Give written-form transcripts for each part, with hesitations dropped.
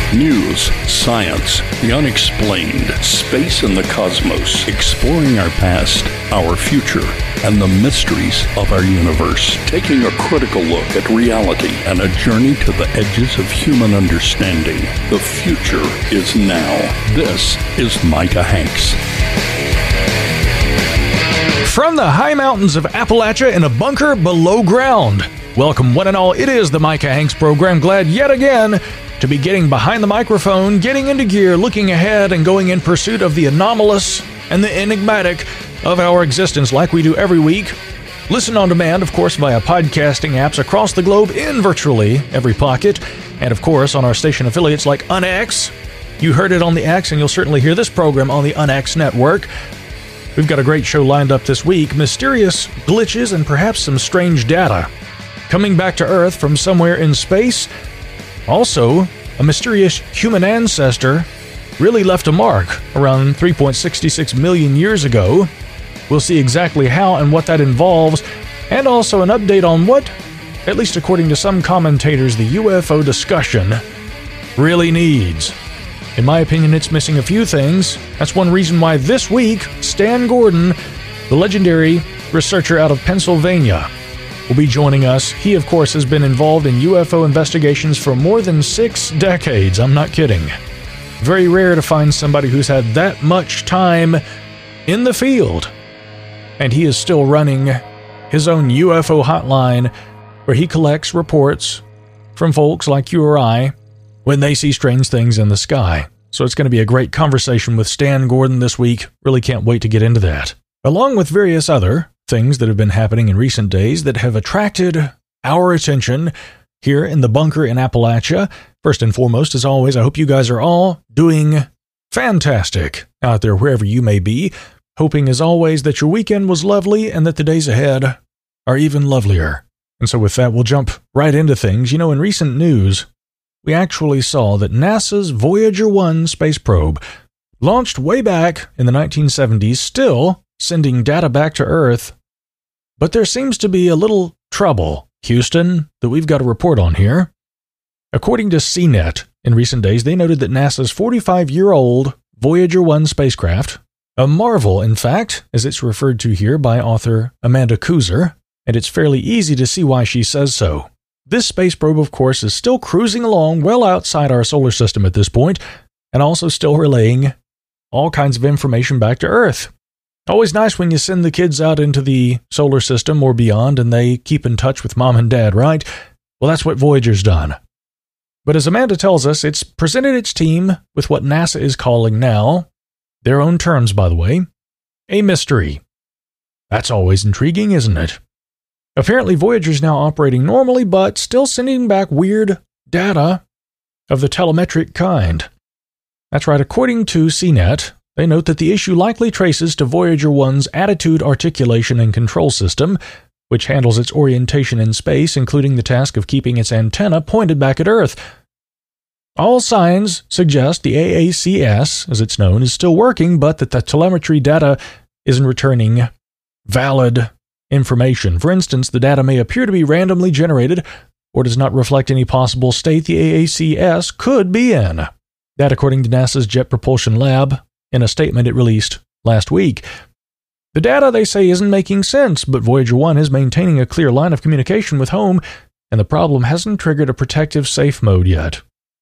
News, science, the unexplained, space and the cosmos, exploring our past, our future, and the mysteries of our universe. Taking a critical look at reality and a journey to the edges of human understanding. The future is now. This is Micah Hanks. From the high mountains of Appalachia in a bunker below ground. Welcome one and all, it is the Micah Hanks program. Glad yet again to be getting behind the microphone, getting into gear, looking ahead, and going in pursuit of the anomalous and the enigmatic of our existence like we do every week. Listen on demand, of course, via podcasting apps across the globe in virtually every pocket, and of course on our station affiliates like UnX. You heard it on the X, and you'll certainly hear this program on the UnX network. We've got a great show lined up this week. Mysterious glitches and perhaps some strange data coming back to Earth from somewhere in space. Also, a mysterious human ancestor really left a mark around 3.66 million years ago. We'll see exactly how and what that involves, and also an update on what, at least according to some commentators, the UFO discussion really needs. In my opinion, it's missing a few things. That's one reason why this week, Stan Gordon, the legendary researcher out of Pennsylvania, will be joining us. He, of course, has been involved in UFO investigations for more than 6 decades. I'm not kidding. Very rare to find somebody who's had that much time in the field. And he is still running his own UFO hotline where he collects reports from folks like you or I when they see strange things in the sky. So it's going to be a great conversation with Stan Gordon this week. Really can't wait to get into that. Along with various other things that have been happening in recent days that have attracted our attention here in the bunker in Appalachia. First and foremost, as always, I hope you guys are all doing fantastic out there wherever you may be. Hoping, as always, that your weekend was lovely and that the days ahead are even lovelier. And so with that, we'll jump right into things. You know, in recent news, we actually saw that NASA's Voyager 1 space probe, launched way back in the 1970s, still sending data back to Earth. But there seems to be a little trouble, Houston, that we've got to report on here. According to CNET, in recent days, they noted that NASA's 45-year-old Voyager 1 spacecraft, a marvel, in fact, as it's referred to here by author Amanda Kuzer, and it's fairly easy to see why she says so. This space probe, of course, is still cruising along well outside our solar system at this point, and also still relaying all kinds of information back to Earth. Always nice when you send the kids out into the solar system or beyond and they keep in touch with mom and dad, right? Well, that's what Voyager's done. But as Amanda tells us, it's presented its team with what NASA is calling now, their own terms, by the way, a mystery. That's always intriguing, isn't it? Apparently, Voyager's now operating normally, but still sending back weird data of the telemetric kind. That's right, according to CNET, they note that the issue likely traces to Voyager 1's attitude articulation and control system, which handles its orientation in space, including the task of keeping its antenna pointed back at Earth. All signs suggest the AACS, as it's known, is still working, but that the telemetry data isn't returning valid information. For instance, the data may appear to be randomly generated or does not reflect any possible state the AACS could be in. That according to NASA's Jet Propulsion Lab, in a statement it released last week. The data, they say, isn't making sense, but Voyager 1 is maintaining a clear line of communication with home, and the problem hasn't triggered a protective safe mode yet.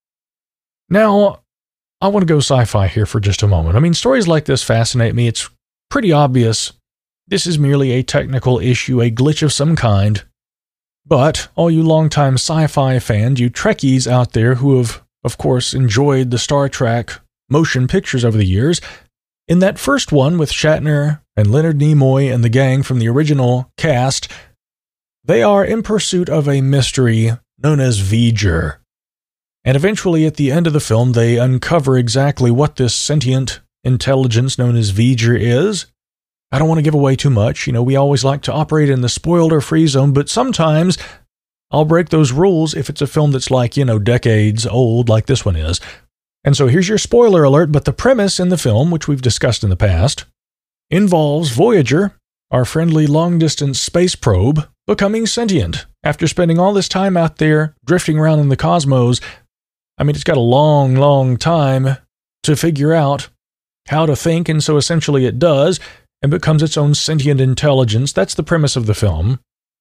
Now, I want to go sci-fi here for just a moment. I mean, stories like this fascinate me. It's pretty obvious this is merely a technical issue, a glitch of some kind. But all you longtime sci-fi fans, you Trekkies out there who have, of course, enjoyed the Star Trek motion pictures over the years, in that first one with Shatner and Leonard Nimoy and the gang from the original cast, they are in pursuit of a mystery known as V'ger. And eventually at the end of the film, they uncover exactly what this sentient intelligence known as V'ger is. I don't want to give away too much. You know, we always like to operate in the spoiler free zone, but sometimes I'll break those rules if it's a film that's like, decades old like this one is. And so here's your spoiler alert, but the premise in the film, which we've discussed in the past, involves Voyager, our friendly long-distance space probe, becoming sentient after spending all this time out there drifting around in the cosmos. I mean, it's got a long, long time to figure out how to think, and so essentially it does, and becomes its own sentient intelligence. That's the premise of the film.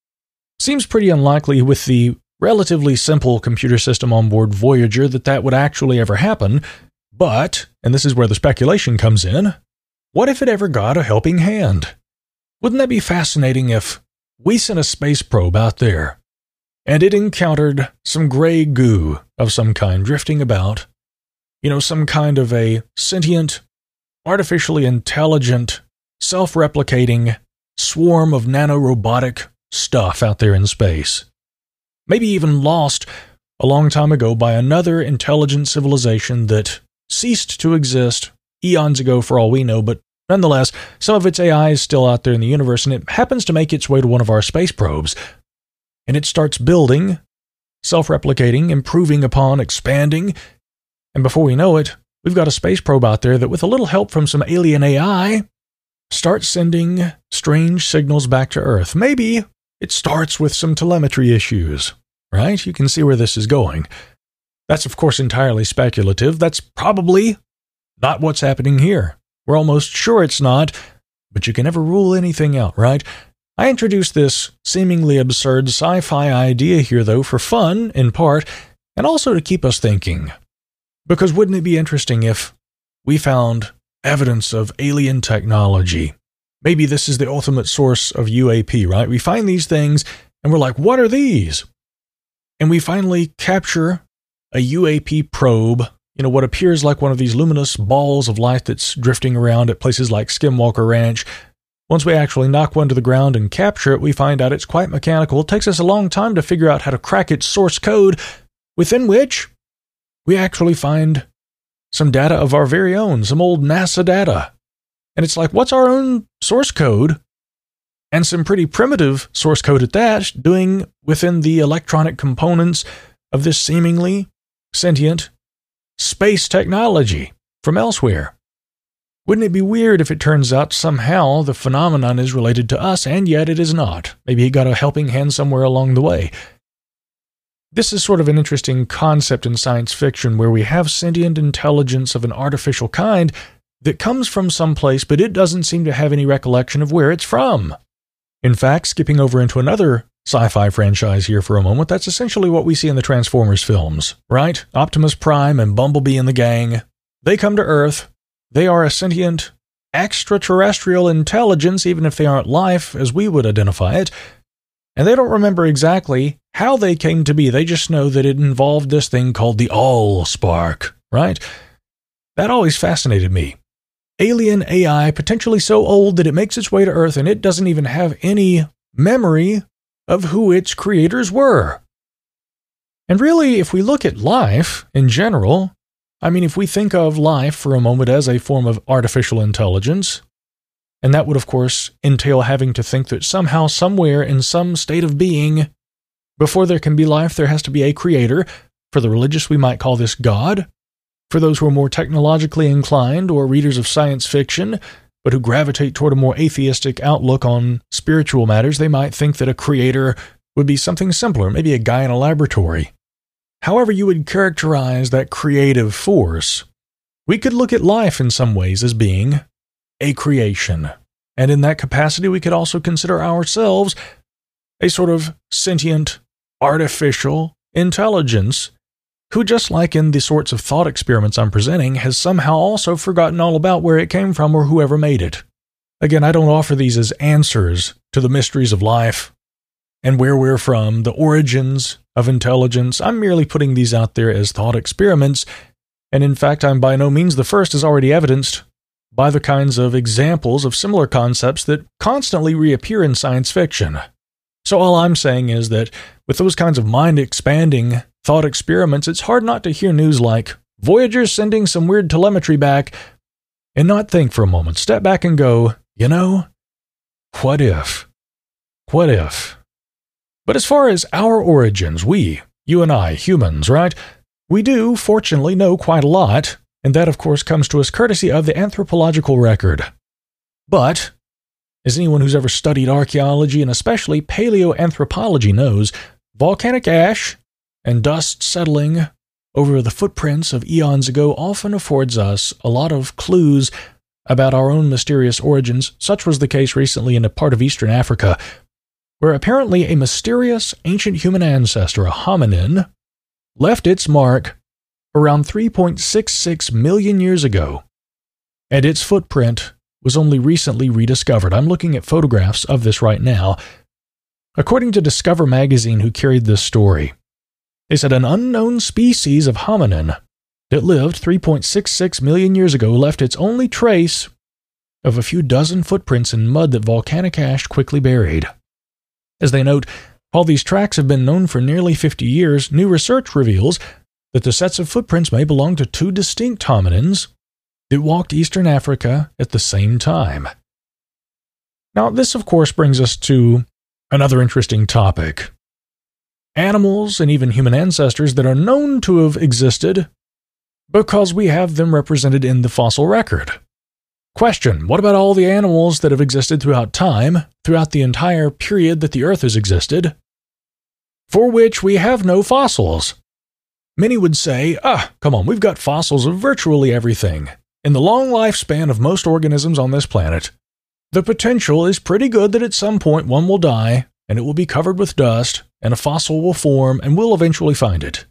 Seems pretty unlikely with the relatively simple computer system on board Voyager that would actually ever happen, but, and this is where the speculation comes in, what if it ever got a helping hand? Wouldn't that be fascinating if we sent a space probe out there, and it encountered some gray goo of some kind drifting about, some kind of a sentient, artificially intelligent, self-replicating swarm of nanorobotic stuff out there in space. Maybe even lost a long time ago by another intelligent civilization that ceased to exist eons ago for all we know, but nonetheless, some of its AI is still out there in the universe, and it happens to make its way to one of our space probes. And it starts building, self-replicating, improving upon, expanding, and before we know it, we've got a space probe out there that, with a little help from some alien AI, starts sending strange signals back to Earth. Maybe it starts with some telemetry issues, right? You can see where this is going. That's, of course, entirely speculative. That's probably not what's happening here. We're almost sure it's not, but you can never rule anything out, right? I introduced this seemingly absurd sci-fi idea here, though, for fun, in part, and also to keep us thinking. Because wouldn't it be interesting if we found evidence of alien technology? Maybe this is the ultimate source of UAP, right? We find these things, and we're like, what are these? And we finally capture a UAP probe, what appears like one of these luminous balls of light that's drifting around at places like Skinwalker Ranch. Once we actually knock one to the ground and capture it, we find out it's quite mechanical. It takes us a long time to figure out how to crack its source code, within which we actually find some data of our very own, some old NASA data. And it's like, what's our own source code? And some pretty primitive source code at that, doing within the electronic components of this seemingly sentient space technology from elsewhere. Wouldn't it be weird if it turns out somehow the phenomenon is related to us, and yet it is not? Maybe he got a helping hand somewhere along the way. This is sort of an interesting concept in science fiction, where we have sentient intelligence of an artificial kind that comes from someplace, but it doesn't seem to have any recollection of where it's from. In fact, skipping over into another sci-fi franchise here for a moment, that's essentially what we see in the Transformers films, right? Optimus Prime and Bumblebee and the gang, they come to Earth. They are a sentient, extraterrestrial intelligence, even if they aren't life as we would identify it, and they don't remember exactly how they came to be. They just know that it involved this thing called the Allspark, right? That always fascinated me. Alien AI, potentially so old that it makes its way to Earth and it doesn't even have any memory of who its creators were. And really, if we look at life in general, if we think of life for a moment as a form of artificial intelligence, and that would, of course, entail having to think that somehow, somewhere, in some state of being, before there can be life, there has to be a creator. For the religious, we might call this God. For those who are more technologically inclined or readers of science fiction, but who gravitate toward a more atheistic outlook on spiritual matters, they might think that a creator would be something simpler, maybe a guy in a laboratory. However you would characterize that creative force, we could look at life in some ways as being a creation. And in that capacity, we could also consider ourselves a sort of sentient, artificial intelligence who, just like in the sorts of thought experiments I'm presenting, has somehow also forgotten all about where it came from or whoever made it. Again, I don't offer these as answers to the mysteries of life and where we're from, the origins of intelligence. I'm merely putting these out there as thought experiments, and in fact, I'm by no means the first, as already evidenced by the kinds of examples of similar concepts that constantly reappear in science fiction. So all I'm saying is that with those kinds of mind-expanding thought experiments, it's hard not to hear news like, Voyager's sending some weird telemetry back, and not think for a moment, step back and go, what if? What if? But as far as our origins, we, you and I, humans, right? We do, fortunately, know quite a lot, and that, of course, comes to us courtesy of the anthropological record. But, as anyone who's ever studied archaeology, and especially paleoanthropology knows, volcanic ash and dust settling over the footprints of eons ago often affords us a lot of clues about our own mysterious origins. Such was the case recently in a part of eastern Africa, where apparently a mysterious ancient human ancestor, a hominin, left its mark around 3.66 million years ago, and its footprint was only recently rediscovered. I'm looking at photographs of this right now. According to Discover magazine, who carried this story, they said an unknown species of hominin that lived 3.66 million years ago left its only trace of a few dozen footprints in mud that volcanic ash quickly buried. As they note, while these tracks have been known for nearly 50 years, new research reveals that the sets of footprints may belong to two distinct hominins that walked eastern Africa at the same time. Now, this of course brings us to another interesting topic. Animals and even human ancestors that are known to have existed because we have them represented in the fossil record. Question: what about all the animals that have existed throughout time, throughout the entire period that the Earth has existed, for which we have no fossils? Many would say, come on, we've got fossils of virtually everything. In the long lifespan of most organisms on this planet, the potential is pretty good that at some point one will die, and it will be covered with dust, and a fossil will form, and we'll eventually find it.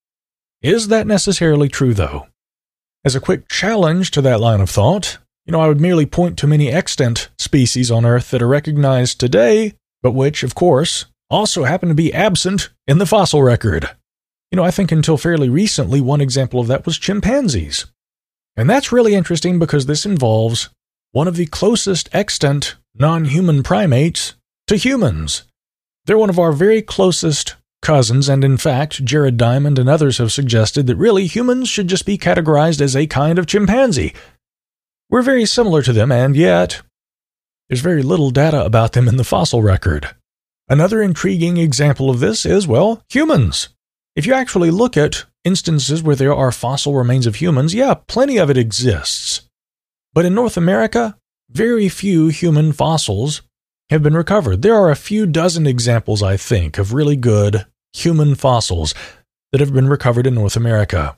Is that necessarily true, though? As a quick challenge to that line of thought, I would merely point to many extant species on Earth that are recognized today, but which, of course, also happen to be absent in the fossil record. I think until fairly recently, one example of that was chimpanzees. And that's really interesting because this involves one of the closest extant non-human primates to humans. They're one of our very closest cousins, and in fact, Jared Diamond and others have suggested that really humans should just be categorized as a kind of chimpanzee. We're very similar to them, and yet there's very little data about them in the fossil record. Another intriguing example of this is, humans. If you actually look at instances where there are fossil remains of humans, plenty of it exists. But in North America, very few human fossils have been recovered. There are a few dozen examples, I think, of really good human fossils that have been recovered in North America.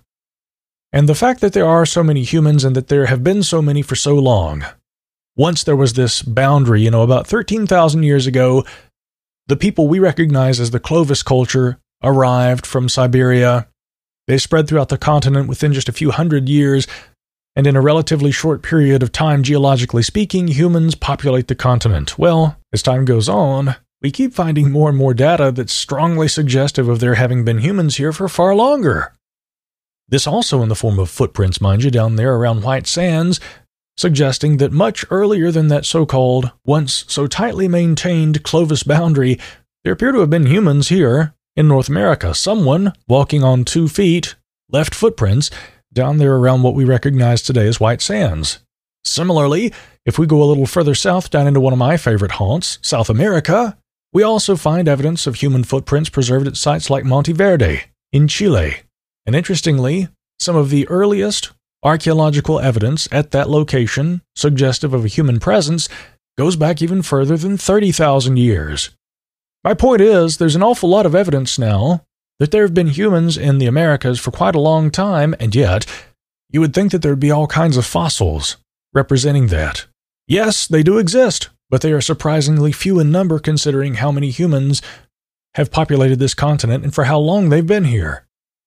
And the fact that there are so many humans and that there have been so many for so long. Once there was this boundary, about 13,000 years ago, the people we recognize as the Clovis culture arrived from Siberia. They spread throughout the continent within just a few hundred years, and in a relatively short period of time, geologically speaking, humans populate the continent. Well, as time goes on, we keep finding more and more data that's strongly suggestive of there having been humans here for far longer. This also in the form of footprints, mind you, down there around White Sands, suggesting that much earlier than that so-called, once so tightly maintained Clovis boundary, there appear to have been humans here in North America. Someone walking on 2 feet left footprints down there around what we recognize today as White Sands. Similarly, if we go a little further south down into one of my favorite haunts, South America, we also find evidence of human footprints preserved at sites like Monte Verde in Chile. And interestingly, some of the earliest archaeological evidence at that location, suggestive of a human presence, goes back even further than 30,000 years. My point is, there's an awful lot of evidence now that there have been humans in the Americas for quite a long time, and yet you would think that there would be all kinds of fossils representing that. Yes, they do exist, but they are surprisingly few in number considering how many humans have populated this continent and for how long they've been here.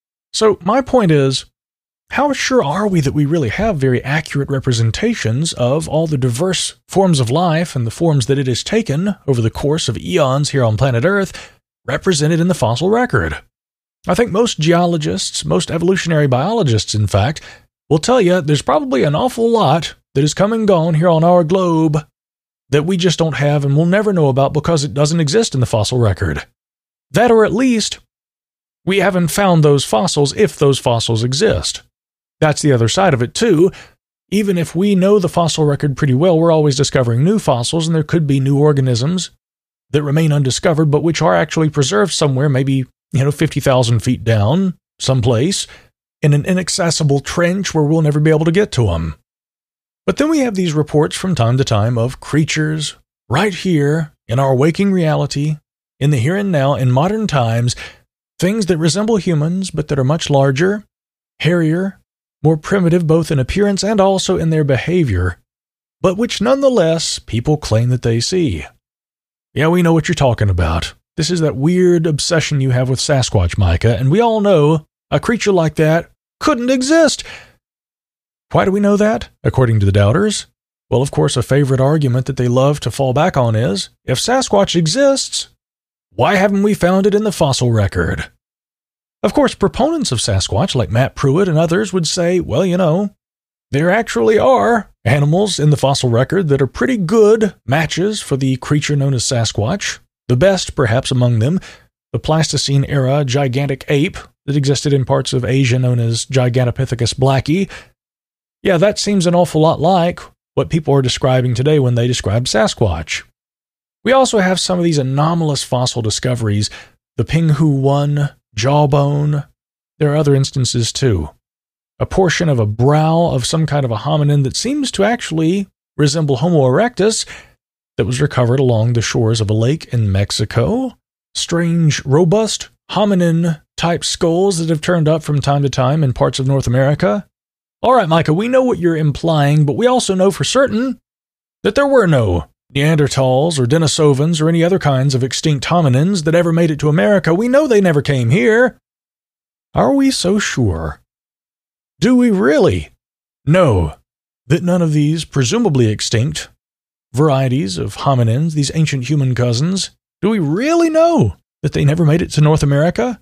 So my point is, how sure are we that we really have very accurate representations of all the diverse forms of life and the forms that it has taken over the course of eons here on planet Earth, represented in the fossil record? I think most geologists, most evolutionary biologists, in fact, will tell you there's probably an awful lot that has come and gone here on our globe that we just don't have and will never know about because it doesn't exist in the fossil record. That, or at least, we haven't found those fossils if those fossils exist. That's the other side of it, too. Even if we know the fossil record pretty well, we're always discovering new fossils, and there could be new organisms that remain undiscovered, but which are actually preserved somewhere, maybe, 50,000 feet down, someplace, in an inaccessible trench where we'll never be able to get to them. But then we have these reports from time to time of creatures right here in our waking reality, in the here and now, in modern times, Things that resemble humans, but that are much larger, hairier, more primitive both in appearance and also in their behavior, but which nonetheless people claim that they see. Yeah, we know what you're talking about. This is that weird obsession you have with Sasquatch, Micah, and we all know a creature like that couldn't exist. Why do we know that, according to the doubters? Well, of course, a favorite argument that they love to fall back on is, if Sasquatch exists, why haven't we found it in the fossil record? Of course, proponents of Sasquatch, like Matt Pruitt and others, would say, well, there actually are animals in the fossil record that are pretty good matches for the creature known as Sasquatch. The best, perhaps, among them, the Pleistocene-era gigantic ape that existed in parts of Asia known as Gigantopithecus blacki. Yeah, that seems an awful lot like what people are describing today when they describe Sasquatch. We also have some of these anomalous fossil discoveries, the Pinghu 1, jawbone. There are other instances too. A portion of a brow of some kind of a hominin that seems to actually resemble Homo erectus that was recovered along the shores of a lake in Mexico. Strange, robust hominin-type skulls that have turned up from time to time in parts of North America. All right, Micah, we know what you're implying, but we also know for certain that there were no Neanderthals or Denisovans or any other kinds of extinct hominins that ever made it to America. We know they never came here. Are we so sure? Do we really know that none of these presumably extinct varieties of hominins, these ancient human cousins, do we really know that they never made it to North America?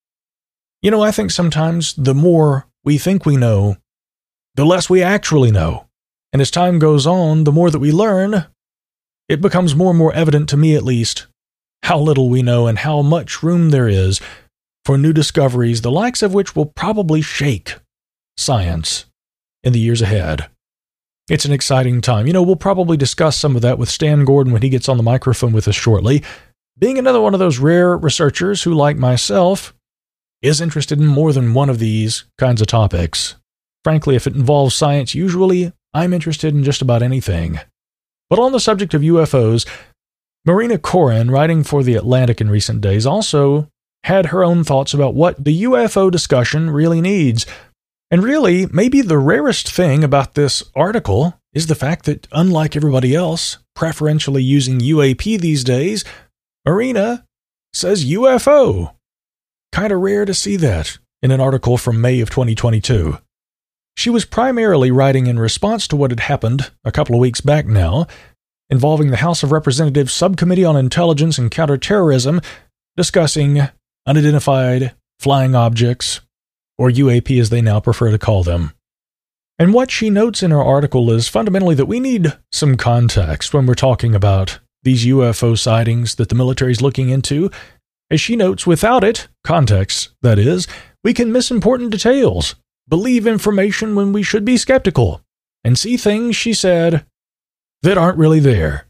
I think sometimes the more we think we know, the less we actually know. And as time goes on, the more that we learn, it becomes more and more evident, to me at least, how little we know and how much room there is for new discoveries, the likes of which will probably shake science in the years ahead. It's an exciting time. We'll probably discuss some of that with Stan Gordon when he gets on the microphone with us shortly. Being another one of those rare researchers who, like myself, is interested in more than one of these kinds of topics. Frankly, if it involves science, usually I'm interested in just about anything. But on the subject of UFOs, Marina Koren, writing for The Atlantic in recent days, also had her own thoughts about what the UFO discussion really needs. And really, maybe the rarest thing about this article is the fact that, unlike everybody else, preferentially using UAP these days, Marina says UFO. Kind of rare to see that in an article from May of 2022. She was primarily writing in response to what had happened a couple of weeks back now, involving the House of Representatives Subcommittee on Intelligence and Counterterrorism, discussing unidentified flying objects, or UAP as they now prefer to call them. And what she notes in her article is fundamentally that we need some context when we're talking about these UFO sightings that the military is looking into. As she notes, without it, context, that is, we can miss important details, believe information when we should be skeptical, and see things, she said, that aren't really there.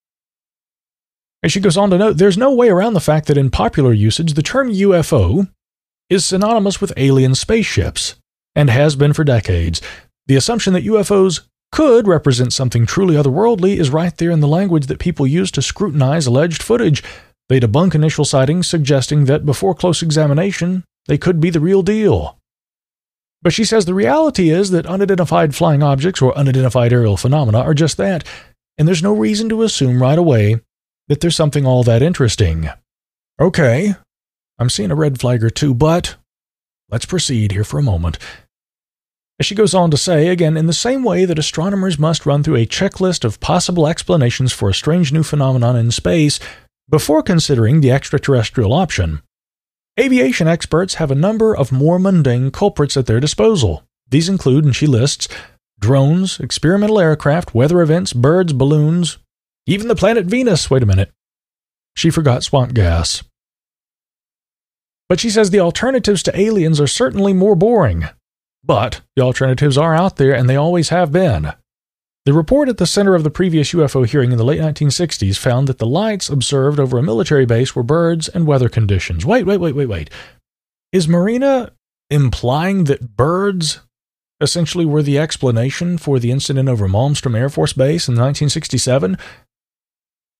As she goes on to note, there's no way around the fact that in popular usage, the term UFO is synonymous with alien spaceships, and has been for decades. The assumption that UFOs could represent something truly otherworldly is right there in the language that people use to scrutinize alleged footage. They debunk initial sightings, suggesting that before close examination, they could be the real deal. But she says the reality is that unidentified flying objects or unidentified aerial phenomena are just that, and there's no reason to assume right away that there's something all that interesting. Okay, I'm seeing a red flag or two, but let's proceed here for a moment. As she goes on to say, again, in the same way that astronomers must run through a checklist of possible explanations for a strange new phenomenon in space before considering the extraterrestrial option, aviation experts have a number of more mundane culprits at their disposal. These include, and she lists, drones, experimental aircraft, weather events, birds, balloons, even the planet Venus. Wait a minute. She forgot swamp gas. But she says the alternatives to aliens are certainly more boring. But the alternatives are out there, and they always have been. The report at the center of the previous UFO hearing in the late 1960s found that the lights observed over a military base were birds and weather conditions. Wait. Is Marina implying that birds essentially were the explanation for the incident over Malmstrom Air Force Base in 1967?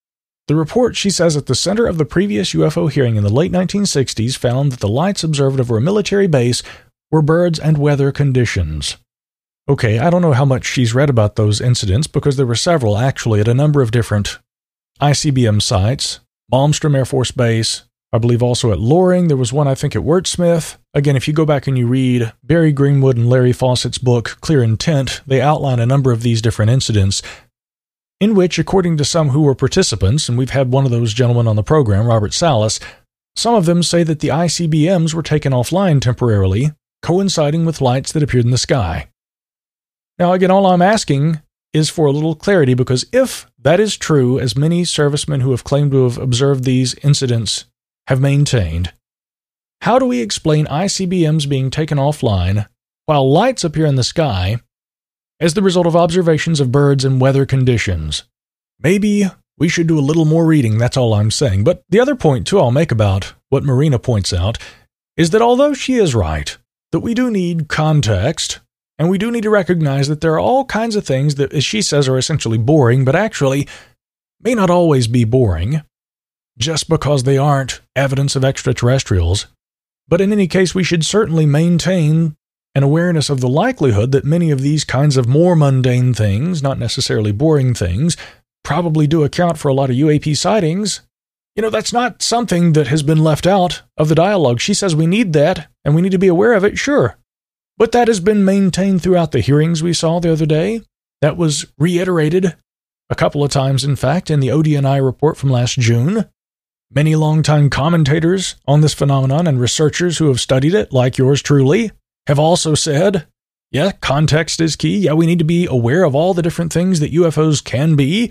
The report, she says, at the center of the previous UFO hearing in the late 1960s found that the lights observed over a military base were birds and weather conditions. Okay, I don't know how much she's read about those incidents because there were several actually at a number of different ICBM sites. Malmstrom Air Force Base, I believe also at Loring. There was one, I think, at Wurtsmith. Again, if you go back and you read Barry Greenwood and Larry Fawcett's book, Clear Intent, they outline a number of these different incidents in which, according to some who were participants, and we've had one of those gentlemen on the program, Robert Salas, some of them say that the ICBMs were taken offline temporarily, coinciding with lights that appeared in the sky. Now, again, all I'm asking is for a little clarity, because if that is true, as many servicemen who have claimed to have observed these incidents have maintained, how do we explain ICBMs being taken offline while lights appear in the sky as the result of observations of birds and weather conditions? Maybe we should do a little more reading, that's all I'm saying. But the other point, too, I'll make about what Marina points out is that although she is right, that we do need context, and we do need to recognize that there are all kinds of things that, as she says, are essentially boring, but actually may not always be boring, just because they aren't evidence of extraterrestrials. But in any case, we should certainly maintain an awareness of the likelihood that many of these kinds of more mundane things, not necessarily boring things, probably do account for a lot of UAP sightings. You know, that's not something that has been left out of the dialogue. She says we need that, and we need to be aware of it, sure. But that has been maintained throughout the hearings we saw the other day. That was reiterated a couple of times, in fact, in the ODNI report from last June. Many longtime commentators on this phenomenon and researchers who have studied it, like yours truly, have also said, yeah, context is key. Yeah, we need to be aware of all the different things that UFOs can be.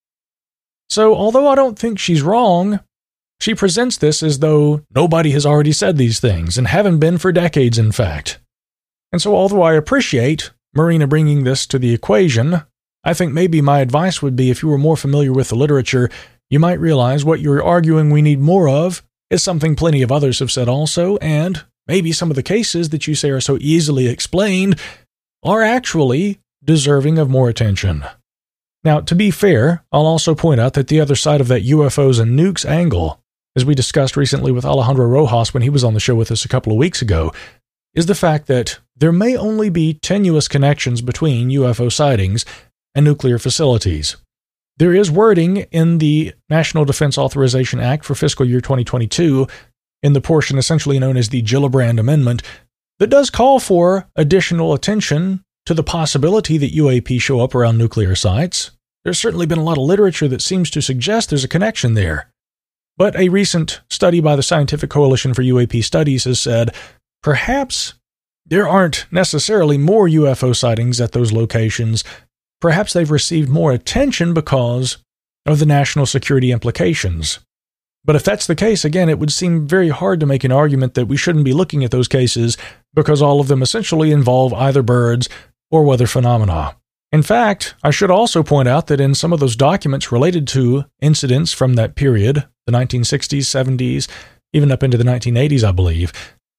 So, although I don't think she's wrong, she presents this as though nobody has already said these things, and haven't been for decades, in fact. And so, although I appreciate Marina bringing this to the equation, I think maybe my advice would be, if you were more familiar with the literature, you might realize what you're arguing we need more of is something plenty of others have said also, and maybe some of the cases that you say are so easily explained are actually deserving of more attention. Now, to be fair, I'll also point out that the other side of that UFOs and nukes angle, as we discussed recently with Alejandro Rojas when he was on the show with us a couple of weeks ago, is the fact that there may only be tenuous connections between UFO sightings and nuclear facilities. There is wording in the National Defense Authorization Act for fiscal year 2022, in the portion essentially known as the Gillibrand Amendment, that does call for additional attention to the possibility that UAP show up around nuclear sites. There's certainly been a lot of literature that seems to suggest there's a connection there. But a recent study by the Scientific Coalition for UAP Studies has said, perhaps there aren't necessarily more UFO sightings at those locations. Perhaps they've received more attention because of the national security implications. But if that's the case, again, it would seem very hard to make an argument that we shouldn't be looking at those cases because all of them essentially involve either birds or weather phenomena. In fact, I should also point out that in some of those documents related to incidents from that period, the 1960s, 70s, even up into the 1980s, I believe,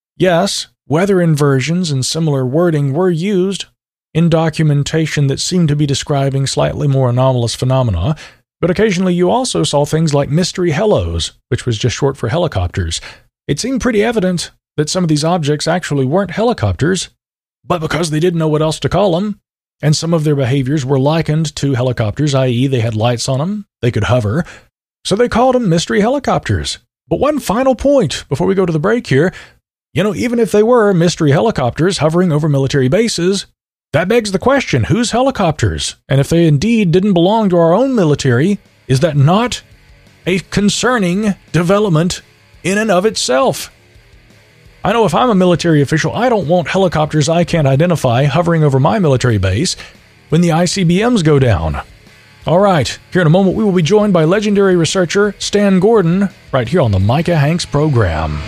yes, weather inversions and similar wording were used in documentation that seemed to be describing slightly more anomalous phenomena, but occasionally you also saw things like mystery hellos, which was just short for helicopters. It seemed pretty evident that some of these objects actually weren't helicopters, but because they didn't know what else to call them, and some of their behaviors were likened to helicopters, i.e. they had lights on them, they could hover, so they called them mystery helicopters. But one final point before we go to the break here, even if they were mystery helicopters hovering over military bases, that begs the question, whose helicopters? And if they indeed didn't belong to our own military, is that not a concerning development in and of itself? I know if I'm a military official, I don't want helicopters I can't identify hovering over my military base when the ICBMs go down. All right, here in a moment we will be joined by legendary researcher Stan Gordon right here on the Micah Hanks program.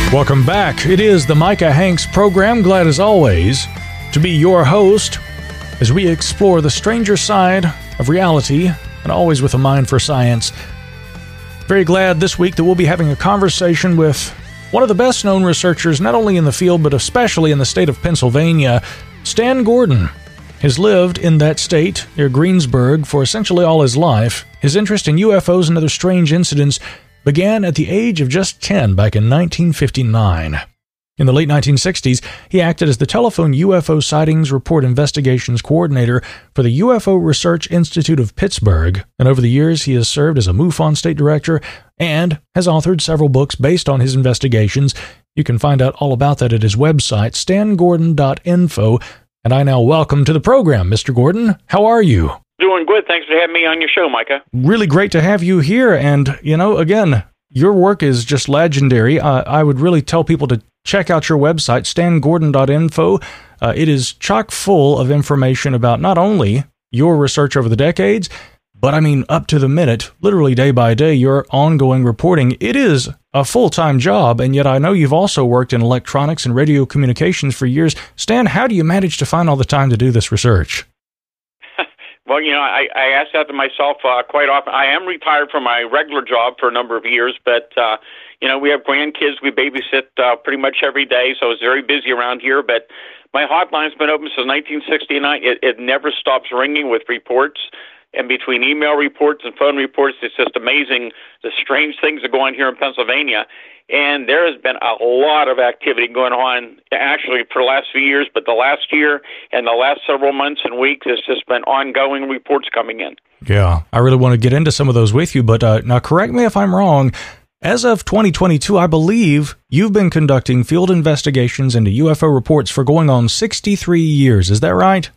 Welcome back. It is the Micah Hanks program. Glad as always to be your host as we explore the stranger side of reality, and always with a mind for science. Very glad this week that we'll be having a conversation with one of the best known researchers, not only in the field, but especially in the state of Pennsylvania. Stan Gordon has lived in that state near Greensburg for essentially all his life. His interest in UFOs and other strange incidents began at the age of just 10 back in 1959. In the late 1960s, he acted as the telephone UFO sightings report investigations coordinator for the UFO Research Institute of Pittsburgh, and over the years he has served as a MUFON state director and has authored several books based on his investigations. You can find out all about that at his website, stangordon.info, and I now welcome to the program, Mr. Gordon. How are you? Doing good. Thanks for having me on your show, Micah. Really great to have you here. And, again, your work is just legendary. I would really tell people to check out your website, stangordon.info. It is chock full of information about not only your research over the decades, but up to the minute, literally day by day, your ongoing reporting. It is a full-time job, and yet I know you've also worked in electronics and radio communications for years. Stan, how do you manage to find all the time to do this research? Well, I ask that to myself quite often. I am retired from my regular job for a number of years, but, we have grandkids. We babysit pretty much every day, so it's very busy around here. But my hotline's been open since 1969. It never stops ringing with reports. And between email reports and phone reports, it's just amazing the strange things that go on here in Pennsylvania. And there has been a lot of activity going on, actually, for the last few years, but the last year and the last several months and weeks, it's just been ongoing reports coming in. Yeah, I really want to get into some of those with you, but now correct me if I'm wrong. As of 2022, I believe you've been conducting field investigations into UFO reports for going on 63 years. Is that right?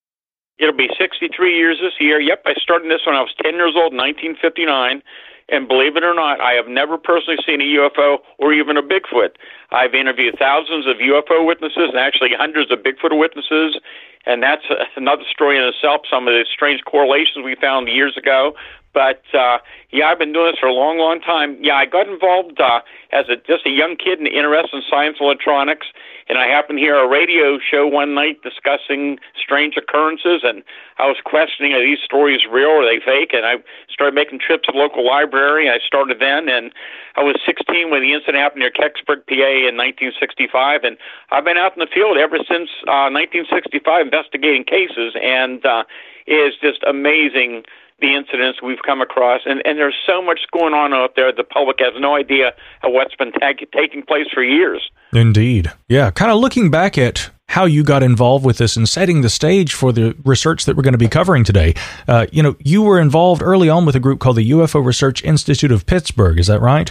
It'll be 63 years this year. Yep, I started this when I was 10 years old in 1959. And believe it or not, I have never personally seen a UFO or even a Bigfoot. I've interviewed thousands of UFO witnesses and actually hundreds of Bigfoot witnesses. And that's another story in itself, some of the strange correlations we found years ago. But, I've been doing this for a long, long time. Yeah, I got involved as just a young kid and interested in science and electronics. And I happened to hear a radio show one night discussing strange occurrences, and I was questioning, are these stories real or are they fake? And I started making trips to the local library. I started then, and I was 16 when the incident happened near Kecksburg, PA in 1965. And I've been out in the field ever since 1965 investigating cases, and it is just amazing the incidents we've come across, and there's so much going on out there. The public has no idea of what's been taking place for years. Indeed. Yeah, kind of looking back at how you got involved with this and setting the stage for the research that we're going to be covering today. You were involved early on with a group called the UFO Research Institute of Pittsburgh. Is that right?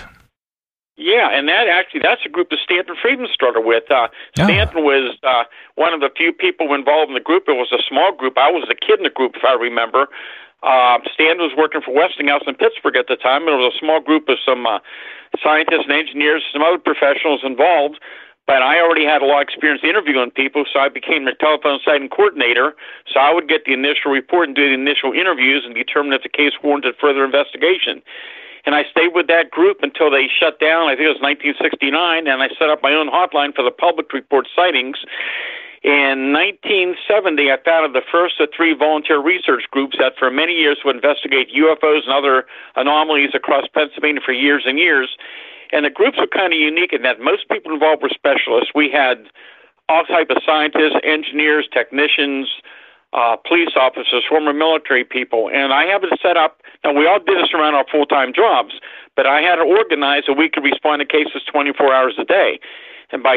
Yeah, and that's a group that Stanton Friedman started with. Stanton was one of the few people involved in the group. It was a small group. I was a kid in the group, if I remember. Stan was working for Westinghouse in Pittsburgh at the time, and it was a small group of some scientists and engineers, some other professionals involved. But I already had a lot of experience interviewing people, so I became the telephone sighting coordinator. So I would get the initial report and do the initial interviews and determine if the case warranted further investigation. And I stayed with that group until they shut down. I think it was 1969, and I set up my own hotline for the public to report sightings. In 1970, I founded the first of three volunteer research groups that for many years would investigate UFOs and other anomalies across Pennsylvania for years and years. And the groups were kind of unique in that most people involved were specialists. We had all types of scientists, engineers, technicians, police officers, former military people. And I have it set up, now we all did this around our full-time jobs, but I had it organized so we could respond to cases 24 hours a day. And by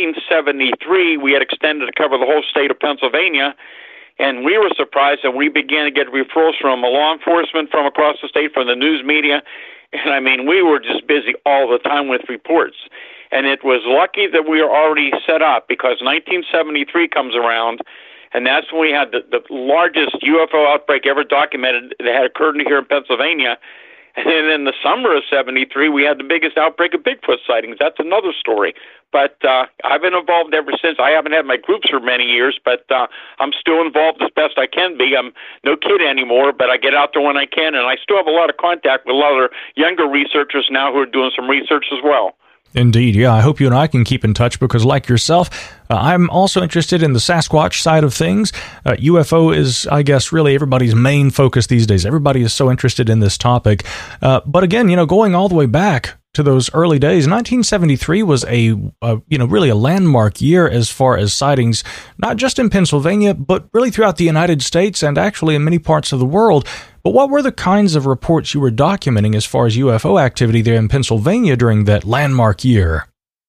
1973, we had extended to cover the whole state of Pennsylvania. And we were surprised that we began to get referrals from law enforcement from across the state, from the news media. And we were just busy all the time with reports. And it was lucky that we were already set up, because 1973 comes around, and that's when we had the largest UFO outbreak ever documented that had occurred here in Pennsylvania. And then in the summer of 73, we had the biggest outbreak of Bigfoot sightings. That's another story. But I've been involved ever since. I haven't had my groups for many years, but I'm still involved as best I can be. I'm no kid anymore, but I get out there when I can, and I still have a lot of contact with a lot of younger researchers now who are doing some research as well. Indeed, yeah. I hope you and I can keep in touch because, like yourself, I'm also interested in the Sasquatch side of things. UFO is, I guess, really everybody's main focus these days. Everybody is so interested in this topic. But again, going all the way back to those early days, 1973 was really a landmark year as far as sightings, not just in Pennsylvania, but really throughout the United States and actually in many parts of the world. But what were the kinds of reports you were documenting as far as UFO activity there in Pennsylvania during that landmark year?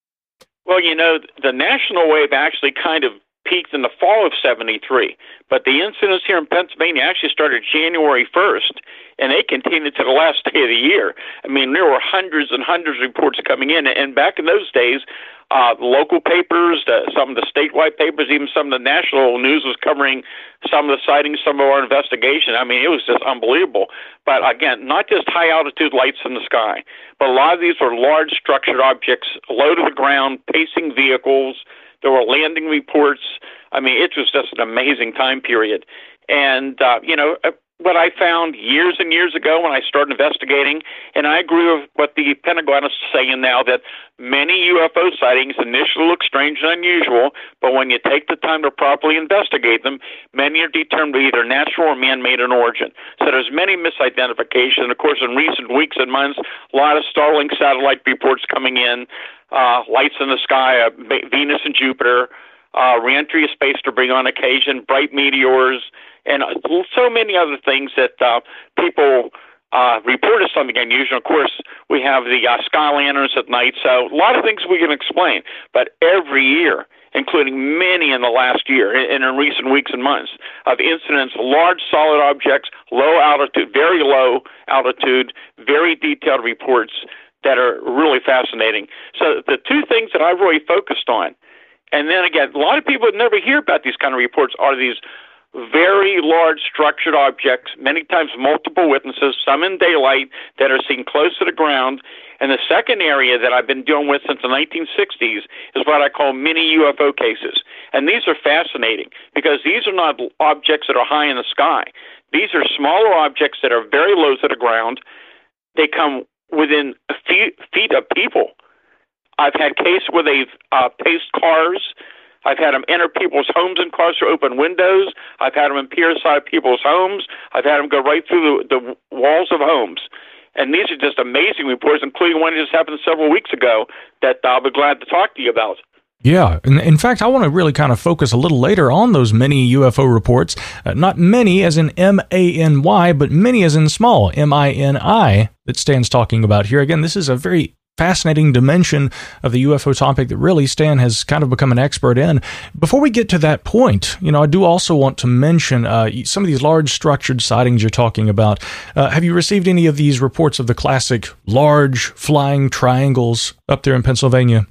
Well, the national wave actually kind of peaked in the fall of 73, but the incidents here in Pennsylvania actually started January 1st, and they continued to the last day of the year. I mean, there were hundreds and hundreds of reports coming in, and back in those days, local papers, some of the statewide papers, even some of the national news was covering some of the sightings, some of our investigation. I mean, it was just unbelievable. But again, not just high altitude lights in the sky, but a lot of these were large structured objects low to the ground, pacing vehicles. There were landing reports. I mean, it was just an amazing time period. And, what I found years and years ago when I started investigating, and I agree with what the Pentagon is saying now, that many UFO sightings initially look strange and unusual, but when you take the time to properly investigate them, many are determined to be either natural or man-made in origin. So there's many misidentifications. Of course, in recent weeks and months, a lot of startling satellite reports coming in, lights in the sky, Venus and Jupiter, reentry of space debris on occasion, bright meteors, and so many other things that people report as something unusual. Of course, we have the sky lanterns at night, so a lot of things we can explain. But every year, including many in the last year and in recent weeks and months, of incidents, large solid objects, low altitude, very low altitude, very detailed reports that are really fascinating. So the two things that I've really focused on, and then again, a lot of people never hear about these kind of reports, are these very large structured objects, many times multiple witnesses, some in daylight, that are seen close to the ground. And the second area that I've been dealing with since the 1960s is what I call mini UFO cases. And these are fascinating because these are not objects that are high in the sky. These are smaller objects that are very low to the ground. They come within a few feet of people. I've had cases where they've paced cars. I've had them enter people's homes and cars through open windows. I've had them appear inside people's homes. I've had them go right through the walls of homes. And these are just amazing reports, including one that just happened several weeks ago that I'll be glad to talk to you about. Yeah. In fact, I want to really kind of focus a little later on those many UFO reports. Not many as in M-A-N-Y, but many as in small, M-I-N-I, that Stan's talking about here. Again, this is a very fascinating dimension of the UFO topic that really Stan has kind of become an expert in. Before we get to that point, I do also want to mention some of these large structured sightings you're talking about. Have you received any of these reports of the classic large flying triangles up there in Pennsylvania?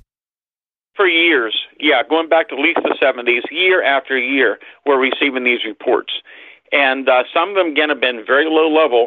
For years, yeah, going back to at least the 70s, year after year, we're receiving these reports. And some of them, again, have been very low level.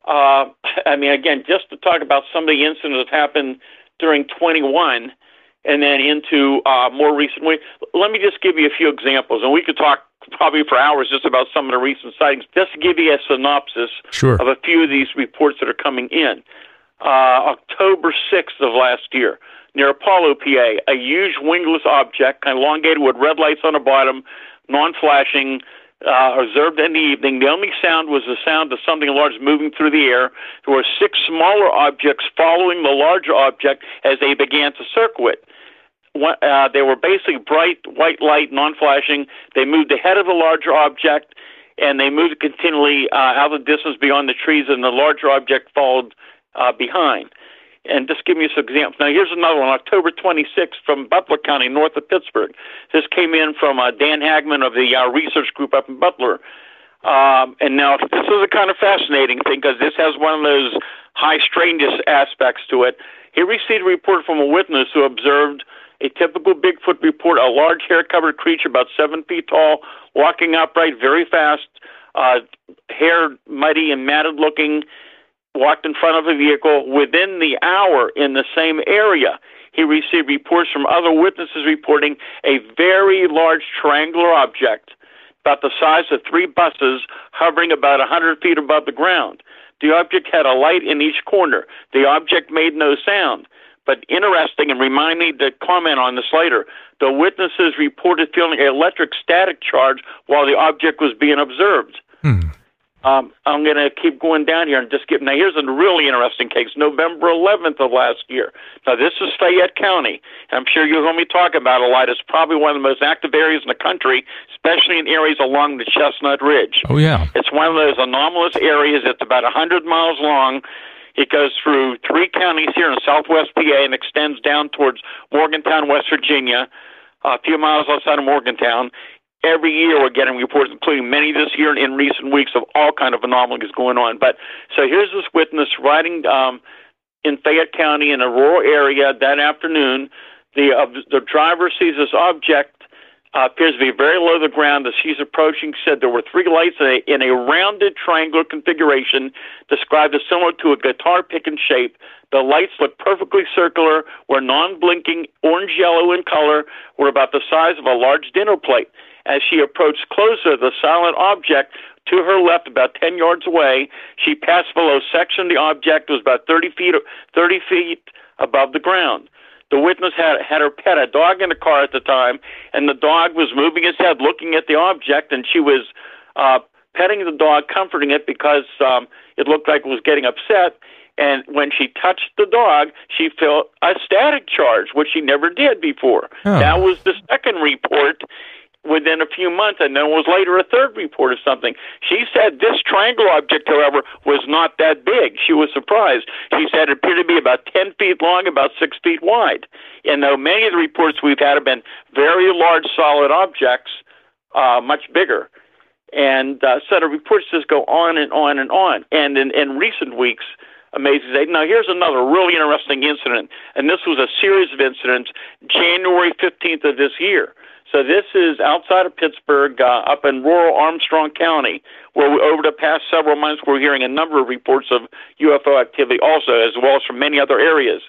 Again, just to talk about some of the incidents that happened during 21 and then into more recent weeks, let me just give you a few examples. And we could talk probably for hours just about some of the recent sightings, just to give you a synopsis of a few of these reports that are coming in. October 6th of last year, near Apollo, PA, a huge wingless object, kind of elongated with red lights on the bottom, non-flashing, observed in the evening. The only sound was the sound of something large moving through the air. There were 6 smaller objects following the larger object as they began to circle it. They were basically bright white light, non-flashing. They moved ahead of the larger object, and they moved continually out of the distance beyond the trees, and the larger object followed behind. And just give me some examples. Now, here's another one, October 26th from Butler County, north of Pittsburgh. This came in from Dan Hagman of the research group up in Butler. And now, this is a kind of fascinating thing because this has one of those high strangeness aspects to it. He received a report from a witness who observed a typical Bigfoot report, a large hair-covered creature about 7 feet tall, walking upright very fast, hair muddy and matted-looking, walked in front of a vehicle. Within the hour in the same area, he received reports from other witnesses reporting a very large triangular object about the size of 3 buses hovering about 100 feet above the ground. The object had a light in each corner. The object made no sound, but interesting, and remind me to comment on this later. The witnesses reported feeling an electric static charge while the object was being observed. I'm going to keep going down here and just give. Now, here's a really interesting case. November 11th of last year. Now, this is Fayette County. I'm sure you'll hear me talk about it a lot. It's probably one of the most active areas in the country, especially in areas along the Chestnut Ridge. Oh, yeah. It's one of those anomalous areas. It's about 100 miles long. It goes through 3 counties here in southwest PA and extends down towards Morgantown, West Virginia, a few miles outside of Morgantown. Every year we're getting reports, including many this year and in recent weeks, of all kind of anomalies going on. But so here's this witness riding in Fayette County in a rural area that afternoon. The driver sees this object, appears to be very low to the ground. As she's approaching, said there were 3 lights in a rounded triangular configuration, described as similar to a guitar pick in shape. The lights looked perfectly circular, were non-blinking, orange-yellow in color, were about the size of a large dinner plate. As she approached closer, the silent object to her left, about 10 yards away, she passed below section of the object, was about 30 feet above the ground. The witness had her pet, a dog, in the car at the time, and the dog was moving its head, looking at the object, and she was petting the dog, comforting it because it looked like it was getting upset. And when she touched the dog, she felt a static charge, which she never did before. Oh. That was the second report within a few months, and then was later a third report of something. She said this triangle object, however, was not that big. She was surprised. She said it appeared to be about 10 feet long, about 6 feet wide. And though many of the reports we've had have been very large solid objects, much bigger. And so the reports just go on and on and on. And in recent weeks, amazing. Now, here's another really interesting incident, and this was a series of incidents, January 15th of this year. So this is outside of Pittsburgh, up in rural Armstrong County, where over the past several months we're hearing a number of reports of UFO activity also, as well as from many other areas.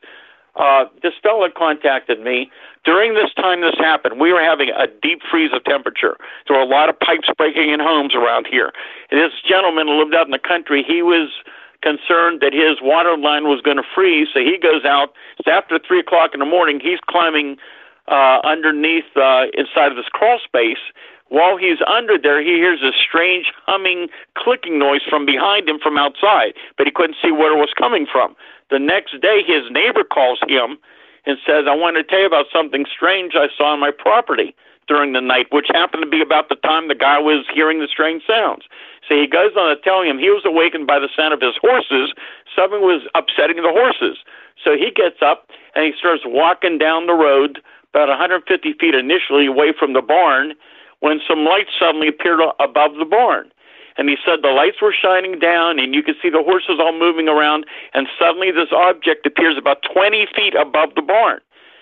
This fellow contacted me. During this time this happened, we were having a deep freeze of temperature. There were a lot of pipes breaking in homes around here. And this gentleman who lived out in the country, he was concerned that his water line was going to freeze, so he goes out. It's after 3 o'clock in the morning. He's climbing underneath inside of this crawl space. While he's under there, he hears a strange humming, clicking noise from behind him from outside, but he couldn't see where it was coming from. The next day, his neighbor calls him and says, I want to tell you about something strange I saw on my property during the night, which happened to be about the time the guy was hearing the strange sounds. So he goes on to tell him he was awakened by the sound of his horses. Something was upsetting the horses. So he gets up and he starts walking down the road about 150 feet initially away from the barn, when some lights suddenly appeared above the barn. And he said the lights were shining down, and you could see the horses all moving around, and suddenly this object appears about 20 feet above the barn.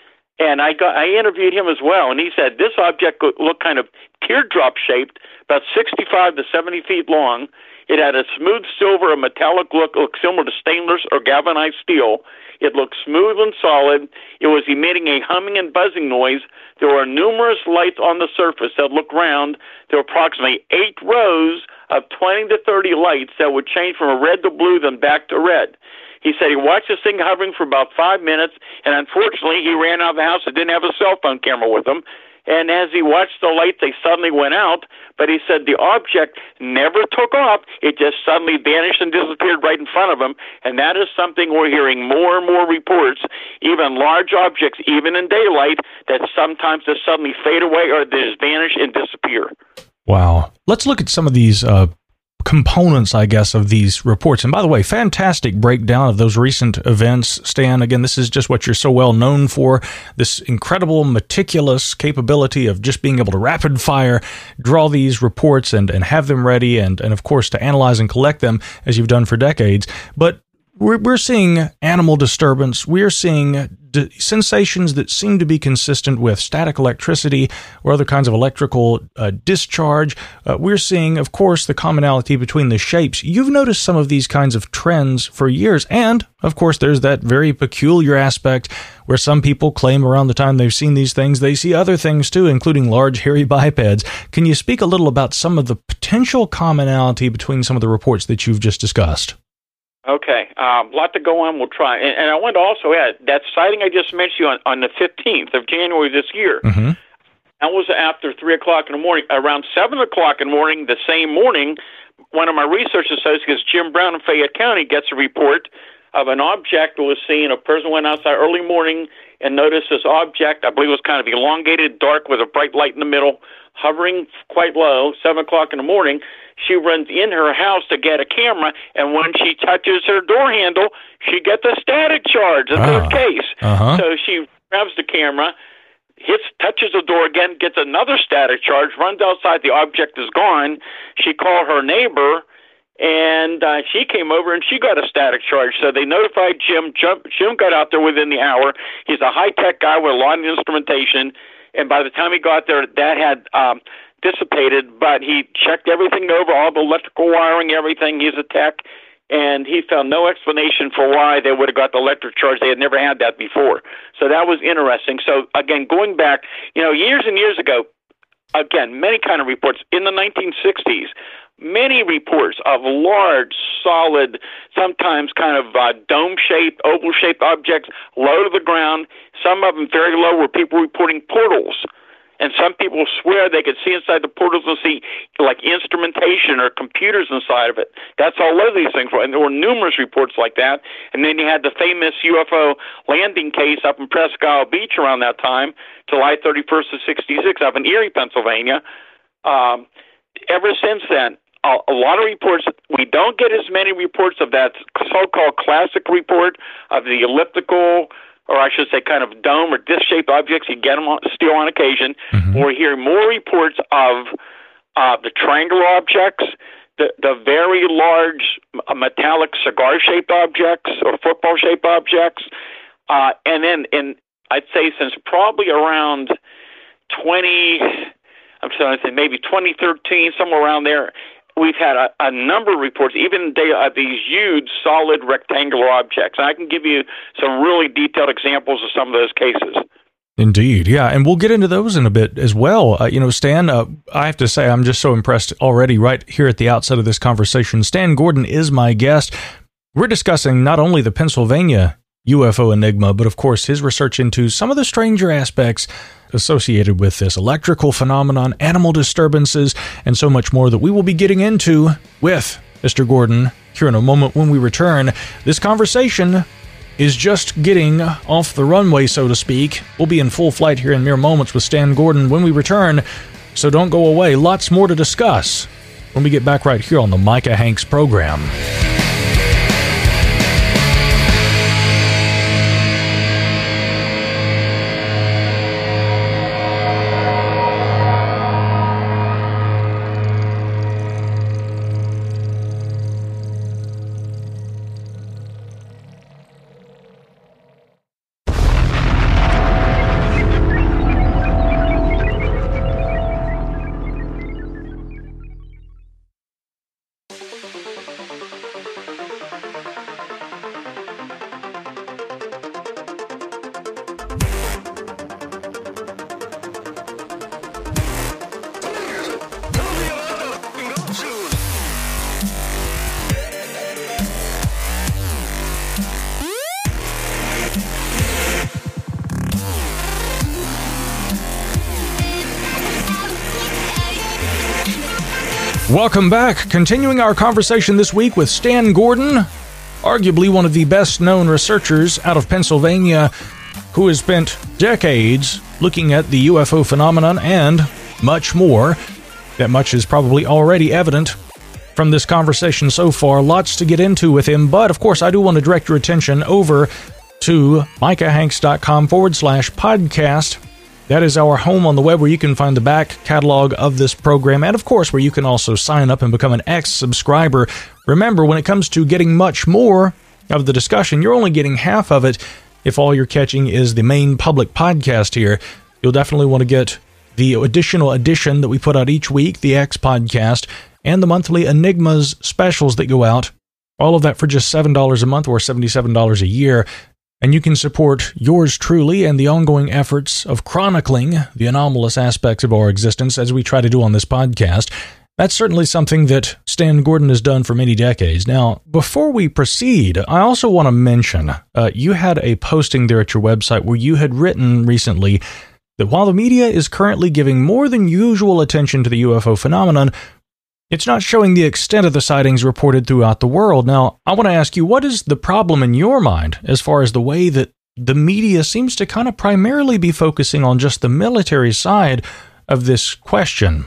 And I interviewed him as well, and he said this object looked kind of teardrop-shaped, about 65 to 70 feet long. It had a smooth silver, a metallic look similar to stainless or galvanized steel. It looked smooth and solid. It was emitting a humming and buzzing noise. There were numerous lights on the surface that looked round. There were approximately 8 rows of 20 to 30 lights that would change from red to blue, then back to red. He said he watched this thing hovering for about 5 minutes, and unfortunately he ran out of the house and didn't have a cell phone camera with him. And as he watched the lights, they suddenly went out. But he said the object never took off. It just suddenly vanished and disappeared right in front of him. And that is something we're hearing more and more reports, even large objects, even in daylight, that sometimes just suddenly fade away or they just vanish and disappear. Wow. Let's look at some of these components, I guess, of these reports. And by the way, fantastic breakdown of those recent events, Stan. Again, this is just what you're so well known for, this incredible, meticulous capability of just being able to rapid fire, draw these reports and have them ready, and of course, to analyze and collect them as you've done for decades. But we're seeing animal disturbance. We're seeing sensations that seem to be consistent with static electricity or other kinds of electrical discharge. We're seeing, of course, the commonality between the shapes. You've noticed some of these kinds of trends for years. And, of course, there's that very peculiar aspect where some people claim around the time they've seen these things, they see other things too, including large hairy bipeds. Can you speak a little about some of the potential commonality between some of the reports that you've just discussed? Okay, a lot to go on. We'll try. And I want to also add, that sighting I just mentioned on the 15th of January this year, mm-hmm. that was after 3 o'clock in the morning. Around 7 o'clock in the morning, the same morning, one of my research associates, Jim Brown in Fayette County, gets a report of an object that was seen. A person went outside early morning and noticed this object. I believe it was kind of elongated, dark, with a bright light in the middle, hovering quite low, 7 o'clock in the morning. She runs in her house to get a camera, and when she touches her door handle, she gets a static charge, a third case. Uh-huh. So she grabs the camera, touches the door again, gets another static charge, runs outside, the object is gone. She called her neighbor, and she came over, and she got a static charge. So they notified Jim. Jim got out there within the hour. He's a high-tech guy with a lot of instrumentation, and by the time he got there, that had dissipated, but he checked everything over, all the electrical wiring, everything. He's a tech, and he found no explanation for why they would have got the electric charge. They had never had that before. So that was interesting. So, again, going back, years and years ago, again, many kind of reports. In the 1960s, many reports of large, solid, sometimes kind of dome-shaped, oval-shaped objects low to the ground, some of them very low, where people were reporting portals. And some people swear they could see inside the portals and see like instrumentation or computers inside of it. That's all of these things. And there were numerous reports like that. And then you had the famous UFO landing case up in Presque Isle Beach around that time, July 31st of 66, up in Erie, Pennsylvania. Ever since then, a lot of reports. We don't get as many reports of that so-called classic report of the elliptical, or I should say kind of dome or disc-shaped objects. You get them still on occasion. Mm-hmm. We're hearing more reports of the triangular objects, the very large metallic cigar-shaped objects or football-shaped objects. And then I'd say since probably around maybe 2013, somewhere around there, we've had a number of reports, even these huge, solid, rectangular objects. And I can give you some really detailed examples of some of those cases. Indeed, yeah, and we'll get into those in a bit as well. Stan, I have to say I'm just so impressed already right here at the outset of this conversation. Stan Gordon is my guest. We're discussing not only the Pennsylvania UFO enigma, but of course his research into some of the stranger aspects associated with this electrical phenomenon, animal disturbances, and so much more that we will be getting into with Mr. Gordon here in a moment when we return. This conversation is just getting off the runway, so to speak. We'll be in full flight here in mere moments with Stan Gordon when we return, so don't go away. Lots more to discuss when we get back right here on the Micah Hanks program. Welcome back. Continuing our conversation this week with Stan Gordon, arguably one of the best-known researchers out of Pennsylvania, who has spent decades looking at the UFO phenomenon and much more. That much is probably already evident from this conversation so far. Lots to get into with him, but of course I do want to direct your attention over to micahhanks.com/podcast. That is our home on the web where you can find the back catalog of this program, and of course where you can also sign up and become an X-subscriber. Remember, when it comes to getting much more of the discussion, you're only getting half of it if all you're catching is the main public podcast here. You'll definitely want to get the additional edition that we put out each week, the X podcast, and the monthly Enigmas specials that go out. All of that for just $7 a month or $77 a year. And you can support yours truly and the ongoing efforts of chronicling the anomalous aspects of our existence as we try to do on this podcast. That's certainly something that Stan Gordon has done for many decades. Now, before we proceed, I also want to mention, you had a posting there at your website where you had written recently that while the media is currently giving more than usual attention to the UFO phenomenon, it's not showing the extent of the sightings reported throughout the world. Now, I want to ask you, what is the problem in your mind as far as the way that the media seems to kind of primarily be focusing on just the military side of this question?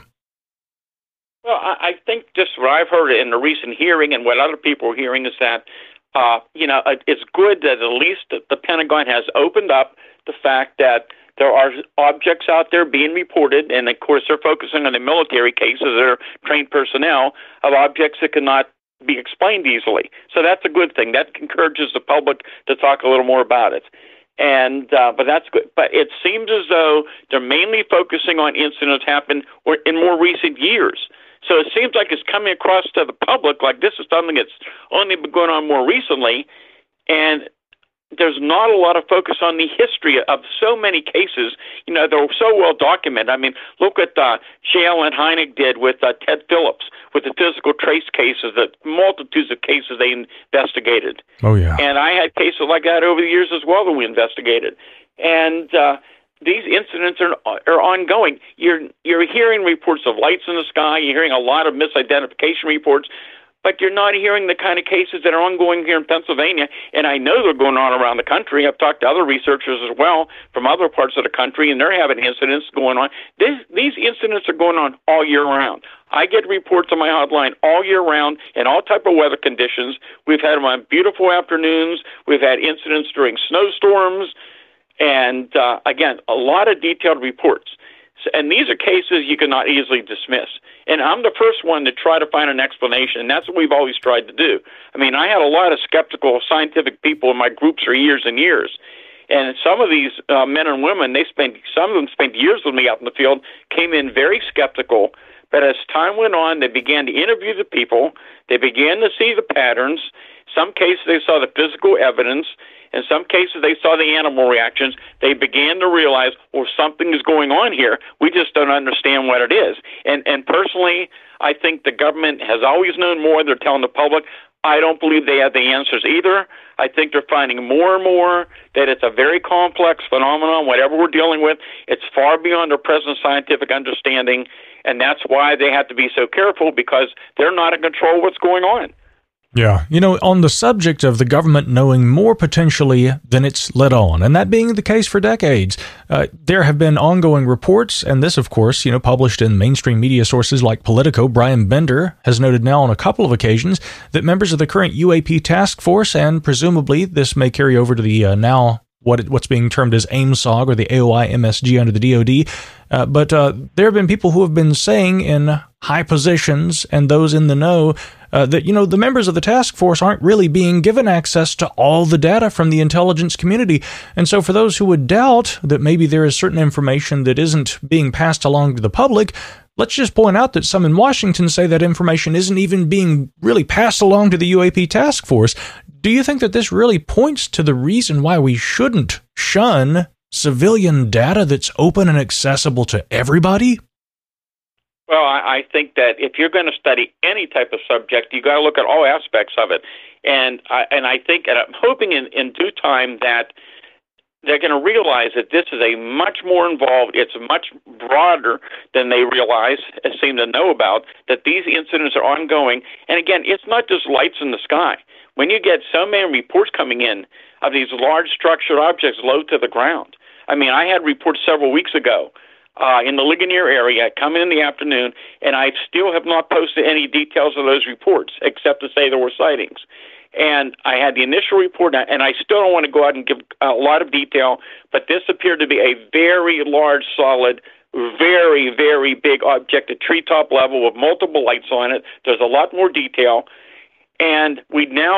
Well, I think just what I've heard in the recent hearing and what other people are hearing is that, it's good that at least the Pentagon has opened up the fact that there are objects out there being reported, and of course they're focusing on the military cases that are trained personnel of objects that cannot be explained easily. So that's a good thing. That encourages the public to talk a little more about it. And but that's good. But it seems as though they're mainly focusing on incidents happened in more recent years. So it seems like it's coming across to the public like this is something that's only been going on more recently, and there's not a lot of focus on the history of so many cases. They're so well documented. I mean, look at Shale and Hynek did with Ted Phillips, with the physical trace cases, the multitudes of cases they investigated. Oh, yeah. And I had cases like that over the years as well that we investigated. And these incidents are ongoing. You're hearing reports of lights in the sky. You're hearing a lot of misidentification reports. But you're not hearing the kind of cases that are ongoing here in Pennsylvania, and I know they're going on around the country. I've talked to other researchers as well from other parts of the country, and they're having incidents going on. These incidents are going on all year round. I get reports on my hotline all year round in all type of weather conditions. We've had them on beautiful afternoons. We've had incidents during snowstorms, and again, a lot of detailed reports. And these are cases you cannot easily dismiss. And I'm the first one to try to find an explanation, and that's what we've always tried to do. I mean, I had a lot of skeptical scientific people in my groups for years and years. And some of these men and women, some of them spent years with me out in the field, came in very skeptical. But as time went on, they began to interview the people. They began to see the patterns. Some cases, they saw the physical evidence. In some cases, they saw the animal reactions. They began to realize, well, something is going on here. We just don't understand what it is. And personally, I think the government has always known more. They're telling the public. I don't believe they have the answers either. I think they're finding more and more that it's a very complex phenomenon. Whatever we're dealing with, it's far beyond their present scientific understanding. And that's why they have to be so careful, because they're not in control of what's going on. Yeah. On the subject of the government knowing more potentially than it's let on, and that being the case for decades, there have been ongoing reports, and this, of course, published in mainstream media sources like Politico. Brian Bender has noted now on a couple of occasions that members of the current UAP task force, and presumably this may carry over to the now what's being termed as AIMSOG or the AOI MSG under the DoD, but there have been people who have been saying in high positions and those in the know that, the members of the task force aren't really being given access to all the data from the intelligence community. And so for those who would doubt that maybe there is certain information that isn't being passed along to the public, let's just point out that some in Washington say that information isn't even being really passed along to the UAP task force. Do you think that this really points to the reason why we shouldn't shun civilian data that's open and accessible to everybody? Well, I think that if you're going to study any type of subject, you got to look at all aspects of it. And I think, and I'm hoping in due time that they're going to realize that this is a much more involved, it's much broader than they realize and seem to know about, that these incidents are ongoing. And again, it's not just lights in the sky. When you get so many reports coming in of these large structured objects low to the ground. I mean, I had reports several weeks ago in the Ligonier area, come in the afternoon, and I still have not posted any details of those reports, except to say there were sightings. And I had the initial report, and I still don't want to go out and give a lot of detail, but this appeared to be a very large, solid, very, very big object at treetop level with multiple lights on it. There's a lot more detail. And we now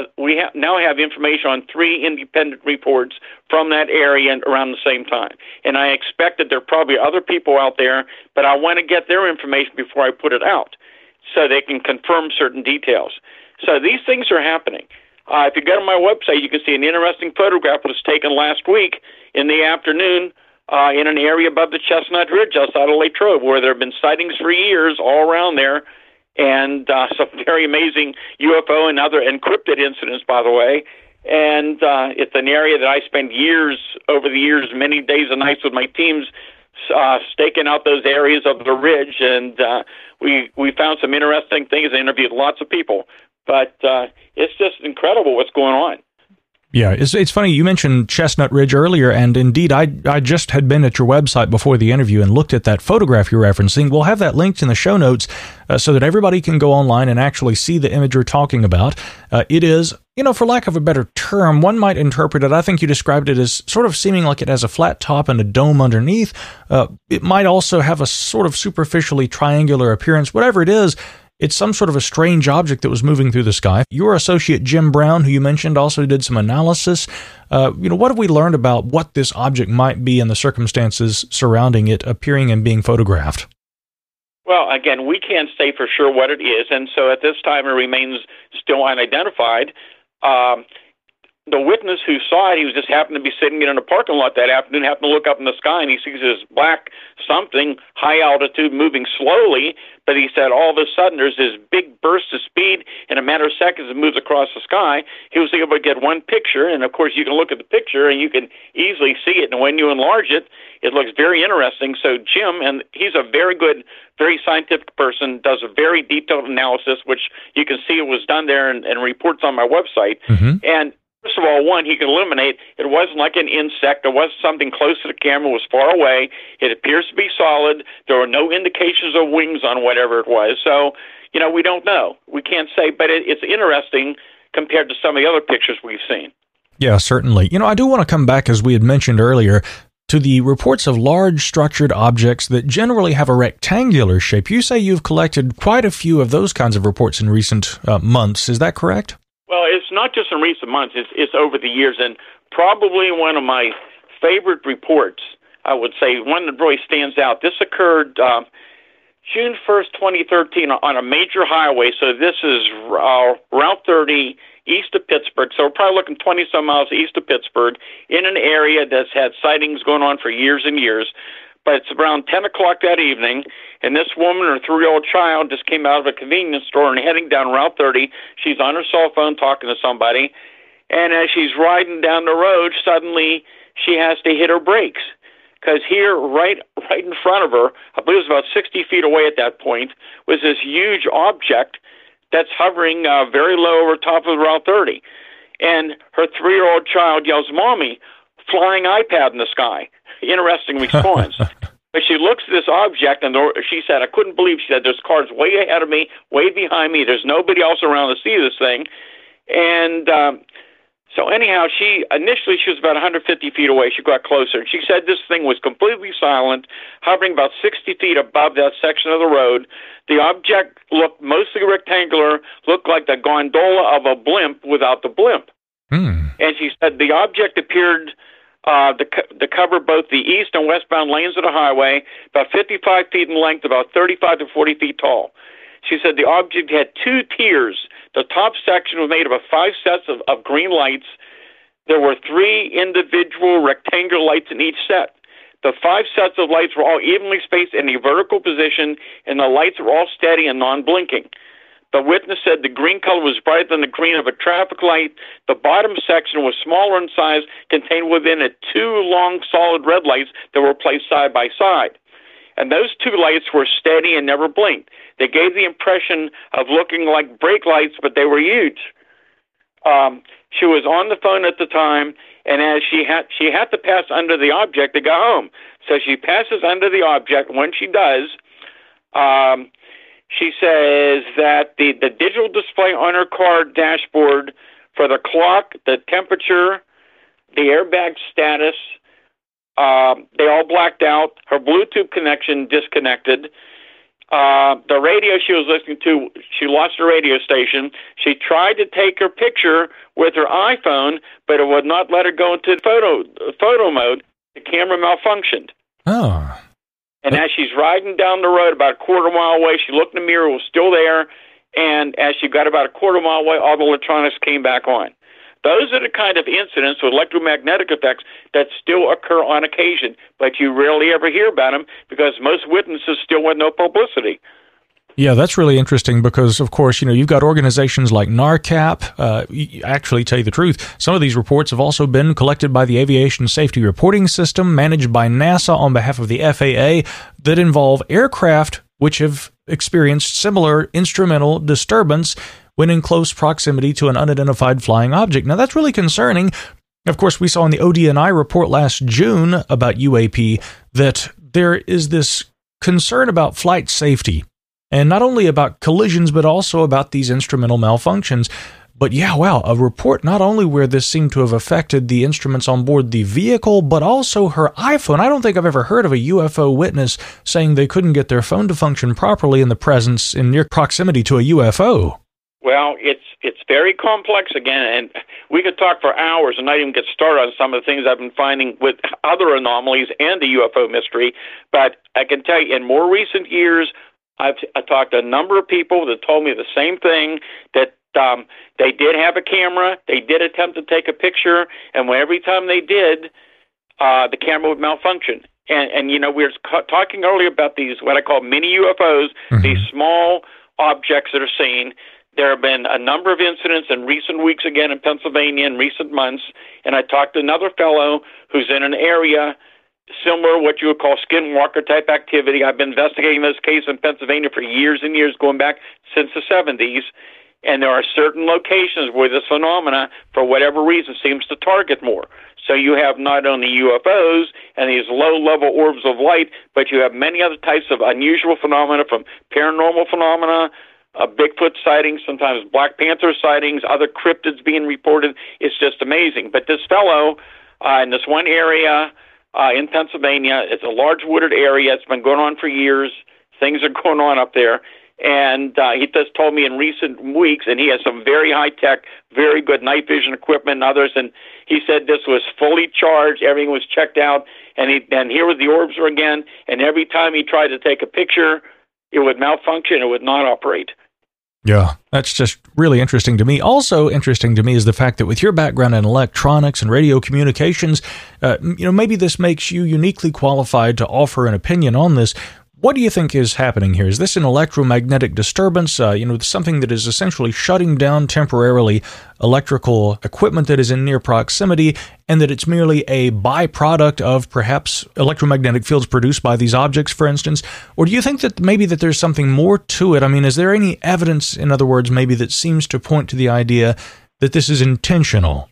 have information on 3 independent reports from that area around the same time. And I expect that there are probably other people out there, but I want to get their information before I put it out so they can confirm certain details. So these things are happening. If you go to my website, you can see an interesting photograph that was taken last week in the afternoon in an area above the Chestnut Ridge outside of Latrobe, where there have been sightings for years all around there, and some very amazing UFO and other encrypted incidents, by the way. And it's an area that I spend over the years, many days and nights with my teams, staking out those areas of the ridge, and we found some interesting things and interviewed lots of people. But it's just incredible what's going on. Yeah, it's funny, you mentioned Chestnut Ridge earlier, and indeed, I just had been at your website before the interview and looked at that photograph you're referencing. We'll have that linked in the show notes so that everybody can go online and actually see the image you're talking about. It is, for lack of a better term, one might interpret it, I think you described it as sort of seeming like it has a flat top and a dome underneath. It might also have a sort of superficially triangular appearance. Whatever it is, it's some sort of a strange object that was moving through the sky. Your associate, Jim Brown, who you mentioned, also did some analysis. What have we learned about what this object might be and the circumstances surrounding it appearing and being photographed? Well, again, we can't say for sure what it is, and so at this time it remains still unidentified. The witness who saw it, he was just happened to be sitting in a parking lot that afternoon, happened to look up in the sky, and he sees this black something, high altitude, moving slowly, but he said all of a sudden there's this big burst of speed. In a matter of seconds, it moves across the sky. He was able to get one picture, and of course you can look at the picture and you can easily see it, and when you enlarge it, it looks very interesting. So Jim, and he's a very good, very scientific person, does a very detailed analysis, which you can see it was done there and reports on my website. Mm-hmm. And first of all, one, he can eliminate, it wasn't like an insect. It wasn't something close to the camera. It was far away. It appears to be solid. There were no indications of wings on whatever it was. So, we don't know. We can't say, but it's interesting compared to some of the other pictures we've seen. Yeah, certainly. I do want to come back, as we had mentioned earlier, to the reports of large structured objects that generally have a rectangular shape. You say you've collected quite a few of those kinds of reports in recent months. Is that correct? Well, it's not just in recent months. It's over the years, and probably one of my favorite reports, I would say, one that really stands out. This occurred June 1st, 2013, on a major highway. So this is Route 30 east of Pittsburgh. So we're probably looking 20-some miles east of Pittsburgh in an area that's had sightings going on for years and years. But it's around 10 o'clock that evening, and this woman, her 3-year-old child, just came out of a convenience store and heading down Route 30. She's on her cell phone talking to somebody, and as she's riding down the road, suddenly she has to hit her brakes. Because here, right in front of her, I believe it was about 60 feet away at that point, was this huge object that's hovering very low over top of Route 30. And her 3-year-old child yells, "Mommy, flying iPad in the sky." Interesting response. But she looks at this object, and she said, I couldn't believe, she said, there's cars way ahead of me, way behind me. There's nobody else around to see this thing. And so anyhow, initially she was about 150 feet away. She got closer, and she said this thing was completely silent, hovering about 60 feet above that section of the road. The object looked mostly rectangular, looked like the gondola of a blimp without the blimp. And she said the object appeared to cover both the east and westbound lanes of the highway, about 55 feet in length, about 35 to 40 feet tall. She said the object had 2 tiers. The top section was made up of 5 sets of green lights. There were 3 individual rectangular lights in each set. The 5 sets of lights were all evenly spaced in a vertical position, and the lights were all steady and non-blinking. The witness said the green color was brighter than the green of a traffic light. The bottom section was smaller in size, contained within it 2 long, solid red lights that were placed side by side. And those 2 lights were steady and never blinked. They gave the impression of looking like brake lights, but they were huge. She was on the phone at the time, and as she had to pass under the object to go home. So she passes under the object. When she does, she says that the digital display on her car dashboard for the clock, the temperature, the airbag status, they all blacked out. Her Bluetooth connection disconnected. The radio she was listening to, she lost her radio station. She tried to take her picture with her iPhone, but it would not let her go into photo mode. The camera malfunctioned. Oh. And as she's riding down the road about a quarter mile away, she looked in the mirror, it was still there. And as she got about a quarter mile away, all the electronics came back on. Those are the kind of incidents with electromagnetic effects that still occur on occasion, but you rarely ever hear about them because most witnesses still want no publicity. Yeah, that's really interesting because, of course, you've got organizations like NARCAP. Actually, tell you the truth, some of these reports have also been collected by the Aviation Safety Reporting System, managed by NASA on behalf of the FAA, that involve aircraft which have experienced similar instrumental disturbance when in close proximity to an unidentified flying object. Now, that's really concerning. Of course, we saw in the ODNI report last June about UAP that there is this concern about flight safety. And not only about collisions, but also about these instrumental malfunctions. But yeah, wow, a report not only where this seemed to have affected the instruments on board the vehicle, but also her iPhone. I don't think I've ever heard of a UFO witness saying they couldn't get their phone to function properly in near proximity to a UFO. Well, it's very complex again, and we could talk for hours and not even get started on some of the things I've been finding with other anomalies and the UFO mystery. But I can tell you, in more recent years, I talked to a number of people that told me the same thing, that they did have a camera, they did attempt to take a picture, and every time they did, the camera would malfunction. And we were talking earlier about these, what I call mini UFOs, these small objects that are seen. There have been a number of incidents in recent weeks, again, in Pennsylvania in recent months, and I talked to another fellow who's in an area similar, what you would call skinwalker-type activity. I've been investigating this case in Pennsylvania for years and years, going back since the 70s, and there are certain locations where this phenomena, for whatever reason, seems to target more. So you have not only UFOs and these low-level orbs of light, but you have many other types of unusual phenomena, from paranormal phenomena, Bigfoot sightings, sometimes Black Panther sightings, other cryptids being reported. It's just amazing. But this fellow in this one area in Pennsylvania, it's a large wooded area. It's been going on for years. Things are going on up there. And he just told me in recent weeks, and he has some very high-tech, very good night vision equipment and others, and he said this was fully charged, everything was checked out, and here was the orbs again, and every time he tried to take a picture, it would malfunction, it would not operate. Yeah, that's just really interesting to me. Also interesting to me is the fact that with your background in electronics and radio communications, maybe this makes you uniquely qualified to offer an opinion on this. What do you think is happening here? Is this an electromagnetic disturbance, something that is essentially shutting down temporarily electrical equipment that is in near proximity, and that it's merely a byproduct of perhaps electromagnetic fields produced by these objects, for instance? Or do you think that maybe that there's something more to it? I mean, is there any evidence, in other words, maybe that seems to point to the idea that this is intentional?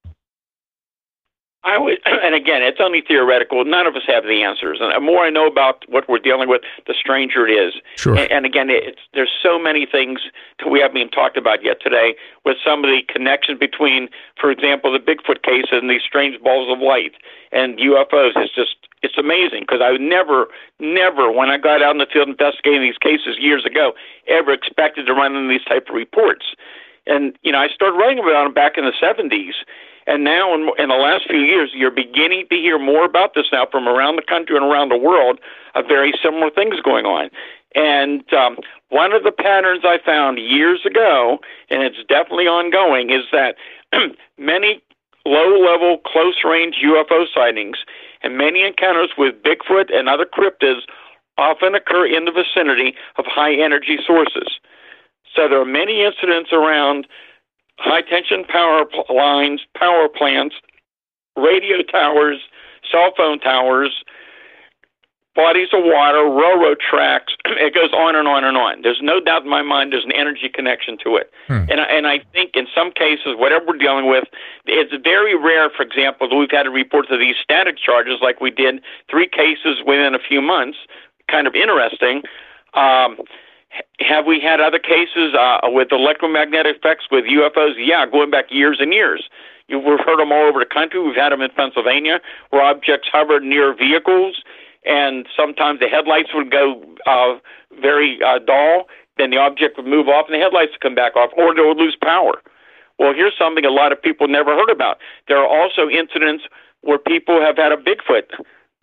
And again, it's only theoretical. None of us have the answers. And the more I know about what we're dealing with, the stranger it is. Sure. And again, there's so many things that we haven't even talked about yet today, with some of the connection between, for example, the Bigfoot case and these strange balls of light and UFOs. It's amazing, because I would never, when I got out in the field investigating these cases years ago, ever expected to run into these type of reports. And, I started writing about them back in the 70s. And now, in the last few years, you're beginning to hear more about this now from around the country and around the world, of very similar things going on. And one of the patterns I found years ago, and it's definitely ongoing, is that many low-level, close-range UFO sightings and many encounters with Bigfoot and other cryptids often occur in the vicinity of high-energy sources. So there are many incidents around high-tension power lines, power plants, radio towers, cell phone towers, bodies of water, railroad tracks. It goes on and on and on. There's no doubt in my mind there's an energy connection to it. And I think in some cases, whatever we're dealing with, it's very rare, for example, that we've had reports of these static charges like we did 3 cases within a few months. Kind of interesting. Have we had other cases with electromagnetic effects with UFOs? Yeah, going back years and years. We've heard them all over the country. We've had them in Pennsylvania, where objects hovered near vehicles, and sometimes the headlights would go very dull, then the object would move off and the headlights would come back off, or they would lose power. Well, here's something a lot of people never heard about. There are also incidents where people have had a Bigfoot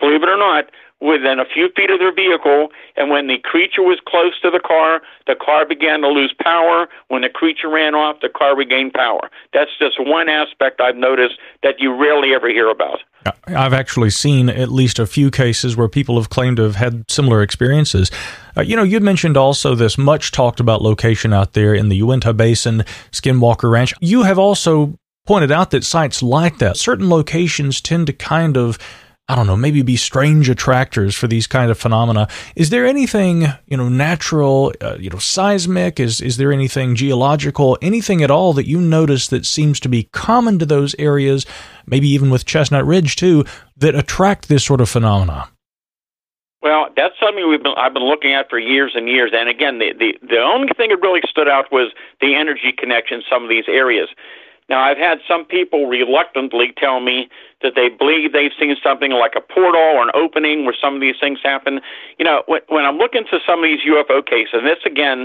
believe it or not, within a few feet of their vehicle, and when the creature was close to the car began to lose power. When the creature ran off, the car regained power. That's just one aspect I've noticed that you rarely ever hear about. I've actually seen at least a few cases where people have claimed to have had similar experiences. You'd mentioned also this much talked about location out there in the Uinta Basin, Skinwalker Ranch. You have also pointed out that sites like that, certain locations tend to kind of, maybe be strange attractors for these kind of phenomena. Is there anything, natural, seismic? Is there anything geological, anything at all that you notice that seems to be common to those areas, maybe even with Chestnut Ridge too, that attract this sort of phenomena? Well, that's something I've been looking at for years and years. And again, the only thing that really stood out was the energy connection in some of these areas. Now, I've had some people reluctantly tell me that they believe they've seen something like a portal or an opening where some of these things happen. When I'm looking to some of these UFO cases, and this, again,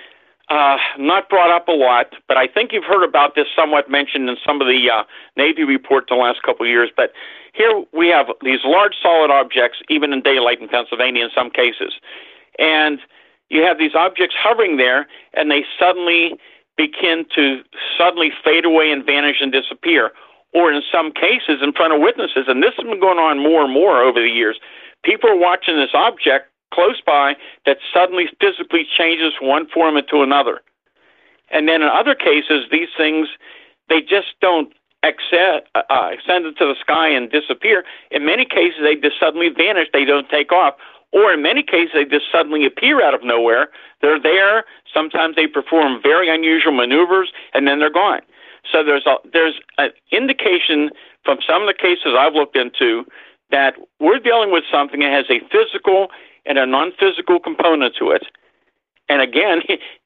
not brought up a lot, but I think you've heard about this somewhat mentioned in some of the Navy reports in the last couple of years. But here we have these large solid objects, even in daylight in Pennsylvania in some cases. And you have these objects hovering there, and they suddenly begin to fade away and vanish and disappear, or in some cases in front of witnesses. And this has been going on more and more over the years. People are watching this object close by that suddenly physically changes one form into another. And then in other cases, these things, they just don't ascend into the sky and disappear. In many cases, they just suddenly vanish. They don't take off. Or in many cases, they just suddenly appear out of nowhere. They're there. Sometimes they perform very unusual maneuvers, and then they're gone. So there's an indication from some of the cases I've looked into that we're dealing with something that has a physical and a non-physical component to it. And again,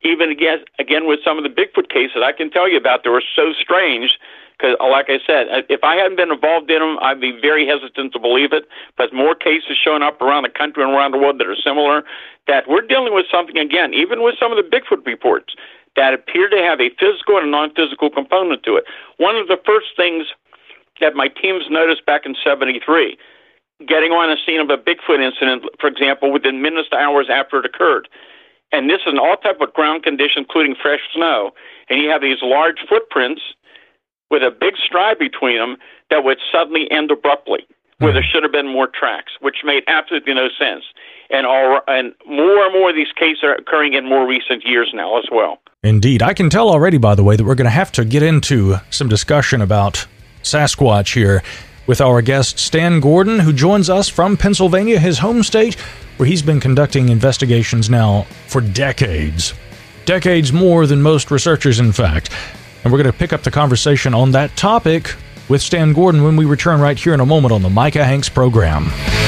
again with some of the Bigfoot cases I can tell you about, they were so strange. Because, like I said, if I hadn't been involved in them, I'd be very hesitant to believe it. But more cases showing up around the country and around the world that are similar, that we're dealing with something, again, even with some of the Bigfoot reports, that appear to have a physical and a non-physical component to it. One of the first things that my teams noticed back in '73, getting on a scene of a Bigfoot incident, for example, within minutes to hours after it occurred. And this is in all type of ground conditions, including fresh snow. And you have these large footprints with a big stride between them that would suddenly end abruptly, where there should have been more tracks, which made absolutely no sense. And more and more of these cases are occurring in more recent years now as well. Indeed. I can tell already, by the way, that we're going to have to get into some discussion about Sasquatch here with our guest Stan Gordon, who joins us from Pennsylvania, his home state, where he's been conducting investigations now for decades. Decades more than most researchers, in fact. And we're going to pick up the conversation on that topic with Stan Gordon when we return right here in a moment on the Micah Hanks program.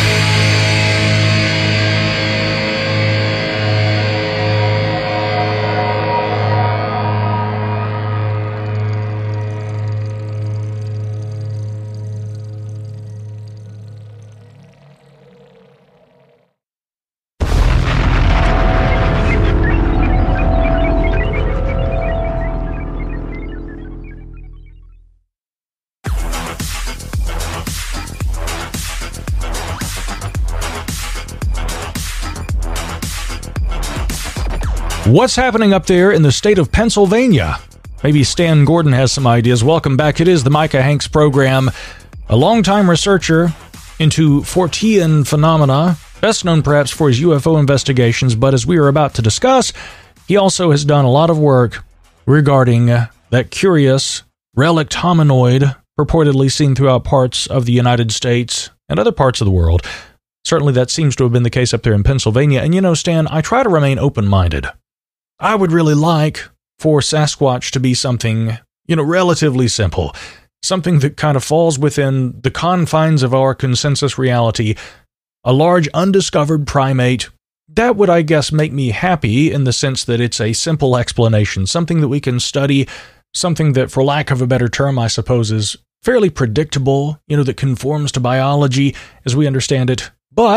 What's happening up there in the state of Pennsylvania? Maybe Stan Gordon has some ideas. Welcome back. It is the Micah Hanks program. A longtime researcher into Fortean phenomena, best known perhaps for his UFO investigations, but as we are about to discuss, he also has done a lot of work regarding that curious relict hominoid purportedly seen throughout parts of the United States and other parts of the world. Certainly that seems to have been the case up there in Pennsylvania. And Stan, I try to remain open-minded. I would really like for Sasquatch to be something, relatively simple. Something that kind of falls within the confines of our consensus reality. A large undiscovered primate. That would, I guess, make me happy in the sense that it's a simple explanation. Something that we can study. Something that, for lack of a better term, I suppose is fairly predictable, that conforms to biology as we understand it. But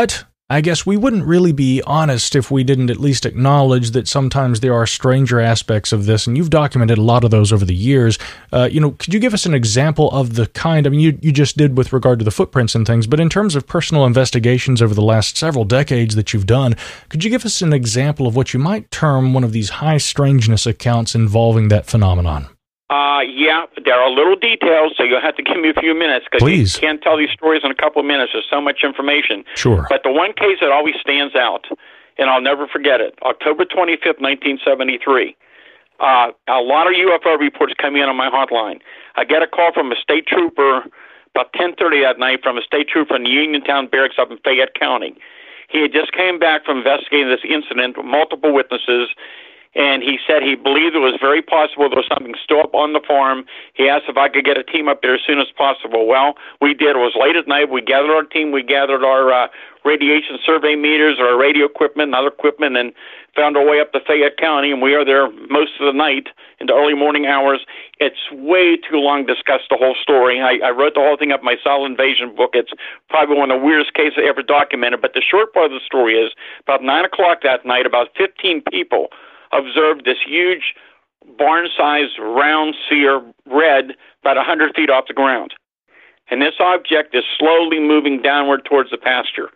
I guess we wouldn't really be honest if we didn't at least acknowledge that sometimes there are stranger aspects of this, and you've documented a lot of those over the years. Could you give us an example of the kind, I mean, you just did with regard to the footprints and things, but in terms of personal investigations over the last several decades that you've done, could you give us an example of what you might term one of these high strangeness accounts involving that phenomenon? Yeah, there are little details, so you'll have to give me a few minutes, because you can't tell these stories in a couple of minutes. There's so much information. Sure. But the one case that always stands out, and I'll never forget it, October 25th, 1973. A lot of UFO reports come in on my hotline. I get a call from a state trooper about 10:30 that night from a state trooper in the Uniontown Barracks up in Fayette County. He had just came back from investigating this incident with multiple witnesses, and he said he believed it was very possible there was something still up on the farm. He asked if I could get a team up there as soon as possible. Well, we did. It was late at night. We gathered our team. We gathered our radiation survey meters, our radio equipment, and other equipment, and found our way up to Fayette County, and we are there most of the night into early morning hours. It's way too long to discuss the whole story. I wrote the whole thing up in my Solid Invasion book. It's probably one of the weirdest cases I ever documented, but the short part of the story is about 9 o'clock that night, about 15 people observed this huge barn-sized round sphere, red, about 100 feet off the ground. And this object is slowly moving downward towards the pasture.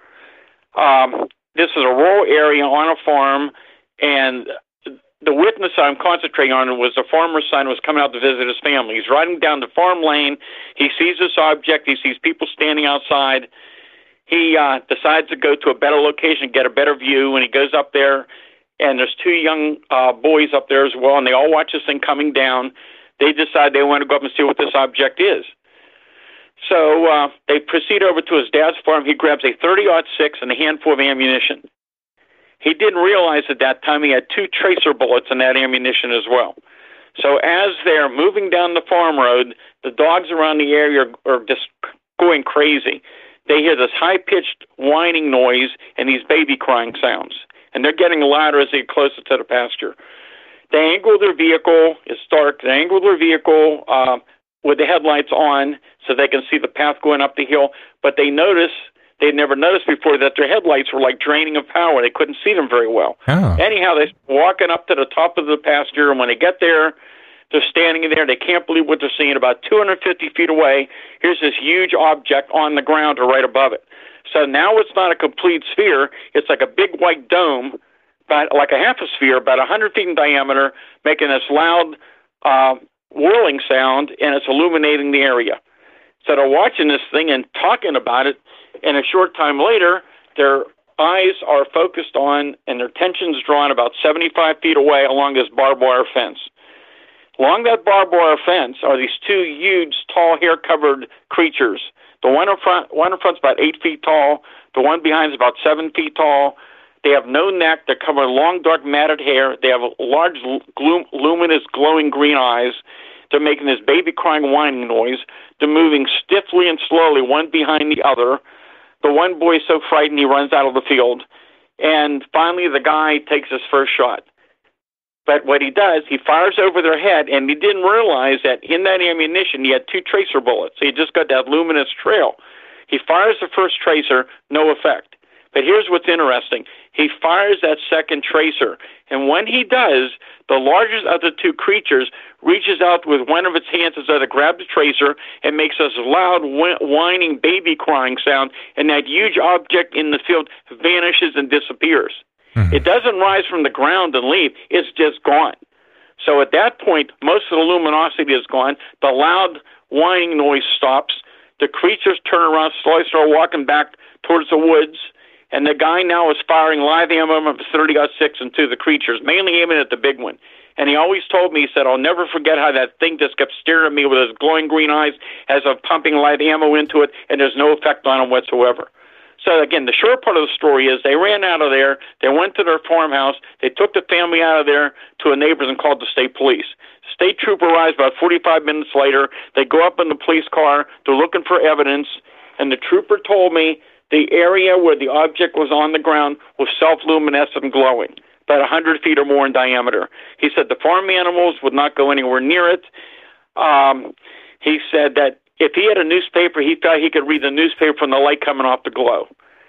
This is a rural area on a farm, and the witness I'm concentrating on was the farmer's son who was coming out to visit his family. He's riding down the farm lane. He sees this object. He sees people standing outside. He decides to go to a better location, get a better view, and he goes up there. And there's two young boys up there as well, and they all watch this thing coming down. They decide they want to go up and see what this object is. So they proceed over to his dad's farm. He grabs a .30-06 and a handful of ammunition. He didn't realize at that time he had 2 tracer bullets in that ammunition as well. So as they're moving down the farm road, the dogs around the area are just going crazy. They hear this high-pitched whining noise and these baby crying sounds. And they're getting louder as they get closer to the pasture. They angle their vehicle. It's dark. They angle their vehicle with the headlights on so they can see the path going up the hill. But they notice, they'd never noticed before, that their headlights were like draining of power. They couldn't see them very well. Oh. Anyhow, they're walking up to the top of the pasture, and when they get there, they're standing there. They can't believe what they're seeing. About 250 feet away, here's this huge object on the ground or right above it. So now it's not a complete sphere. It's like a big white dome, about like a half a sphere, about 100 feet in diameter, making this loud whirling sound, and it's illuminating the area. So they're watching this thing and talking about it, and a short time later, their eyes are focused on, and their attention's drawn about 75 feet away along this barbed wire fence. Along that barbed wire fence are these 2 huge, tall, hair-covered creatures. The one in front's about 8 feet tall. The one behind is about 7 feet tall. They have no neck. They're covered in long, dark, matted hair. They have large, luminous, glowing green eyes. They're making this baby crying, whining noise. They're moving stiffly and slowly, one behind the other. The one boy is so frightened he runs out of the field. And finally, the guy takes his first shot. But what he does, he fires over their head, and he didn't realize that in that ammunition he had 2 tracer bullets. So he just got that luminous trail. He fires the first tracer, no effect. But here's what's interesting. He fires that second tracer, and when he does, the largest of the 2 creatures reaches out with one of its hands as to grab the tracer and makes this loud, whining, baby crying sound, and that huge object in the field vanishes and disappears. Mm-hmm. It doesn't rise from the ground and leave. It's just gone. So at that point, most of the luminosity is gone. The loud whining noise stops. The creatures turn around, slowly start walking back towards the woods, and the guy now is firing live ammo of .30-06 into the creatures, mainly aiming at the big one. And he always told me, he said, I'll never forget how that thing just kept staring at me with his glowing green eyes as I'm pumping live ammo into it, and there's no effect on him whatsoever. So, again, the short part of the story is they ran out of there, they went to their farmhouse, they took the family out of there to a neighbor's and called the state police. State trooper arrives about 45 minutes later. They go up in the police car, they're looking for evidence, and the trooper told me the area where the object was on the ground was self-luminescent and glowing, about 100 feet or more in diameter. He said the farm animals would not go anywhere near it. He said that if he had a newspaper, he thought he could read the newspaper from the light coming off the glow.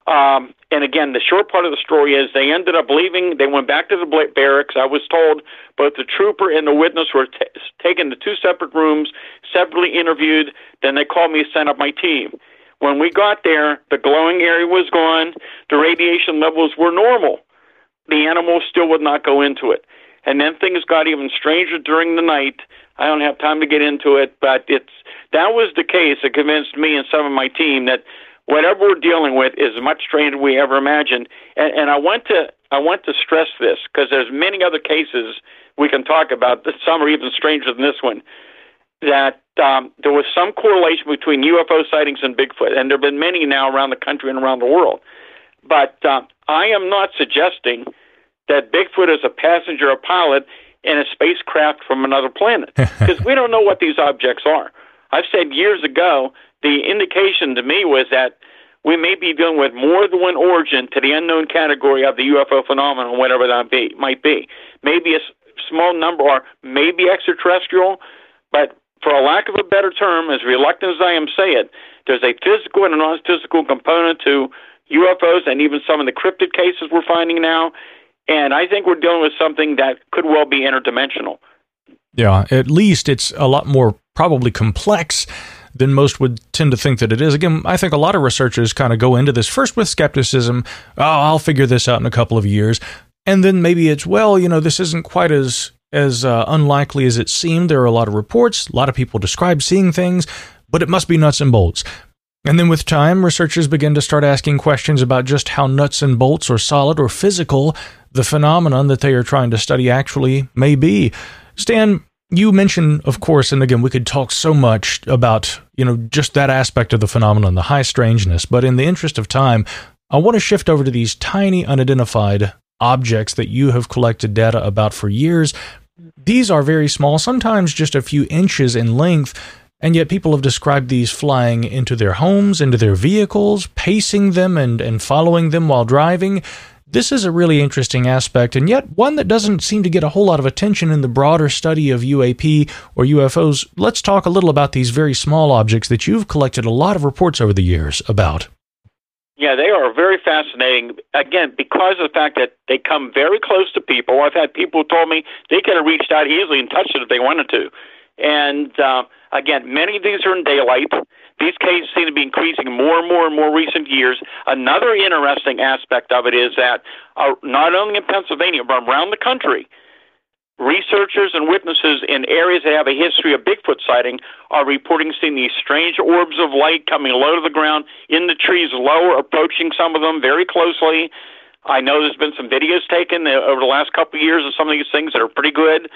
And again, the short part of the story is they ended up leaving. They went back to the barracks. I was told both the trooper and the witness were taken to 2 separate rooms, separately interviewed. Then they called me, sent up my team. When we got there, the glowing area was gone. The radiation levels were normal. The animals still would not go into it. And then things got even stranger during the night. I don't have time to get into it, but that was the case. It convinced me and some of my team that whatever we're dealing with is much stranger than we ever imagined. And I want to stress this because there's many other cases we can talk about. Some are even stranger than this one. That there was some correlation between UFO sightings and Bigfoot, and there have been many now around the country and around the world. But I am not suggesting that Bigfoot is a passenger or pilot in a spacecraft from another planet, because we don't know what these objects are. I've said years ago, the indication to me was that we may be dealing with more than one origin to the unknown category of the UFO phenomenon, whatever that might be. Maybe a small number, or maybe extraterrestrial, but for a lack of a better term, as reluctant as I am to say it, there's a physical and a non-physical component to UFOs and even some of the cryptid cases we're finding now. And I think we're dealing with something that could well be interdimensional. Yeah, at least it's a lot more probably complex than most would tend to think that it is. Again, I think a lot of researchers kind of go into this first with skepticism. Oh, I'll figure this out in a couple of years. And then maybe it's, well, this isn't quite as unlikely as it seemed. There are a lot of reports. A lot of people describe seeing things, but it must be nuts and bolts. And then with time, researchers begin to start asking questions about just how nuts and bolts or solid or physical the phenomenon that they are trying to study actually may be. Stan, you mentioned, of course, and again, we could talk so much about, just that aspect of the phenomenon, the high strangeness, but in the interest of time, I want to shift over to these tiny unidentified objects that you have collected data about for years. These are very small, sometimes just a few inches in length, and yet people have described these flying into their homes, into their vehicles, pacing them and following them while driving. This is a really interesting aspect, and yet one that doesn't seem to get a whole lot of attention in the broader study of UAP or UFOs. Let's talk a little about these very small objects that you've collected a lot of reports over the years about. Yeah, they are very fascinating, again, because of the fact that they come very close to people. I've had people who told me they could have reached out easily and touched it if they wanted to. And again, many of these are in daylight. These cases seem to be increasing more and more in more recent years. Another interesting aspect of it is that not only in Pennsylvania, but around the country, researchers and witnesses in areas that have a history of Bigfoot sighting are reporting seeing these strange orbs of light coming low to the ground, in the trees lower, approaching some of them very closely. I know there's been some videos taken over the last couple of years of some of these things that are pretty good,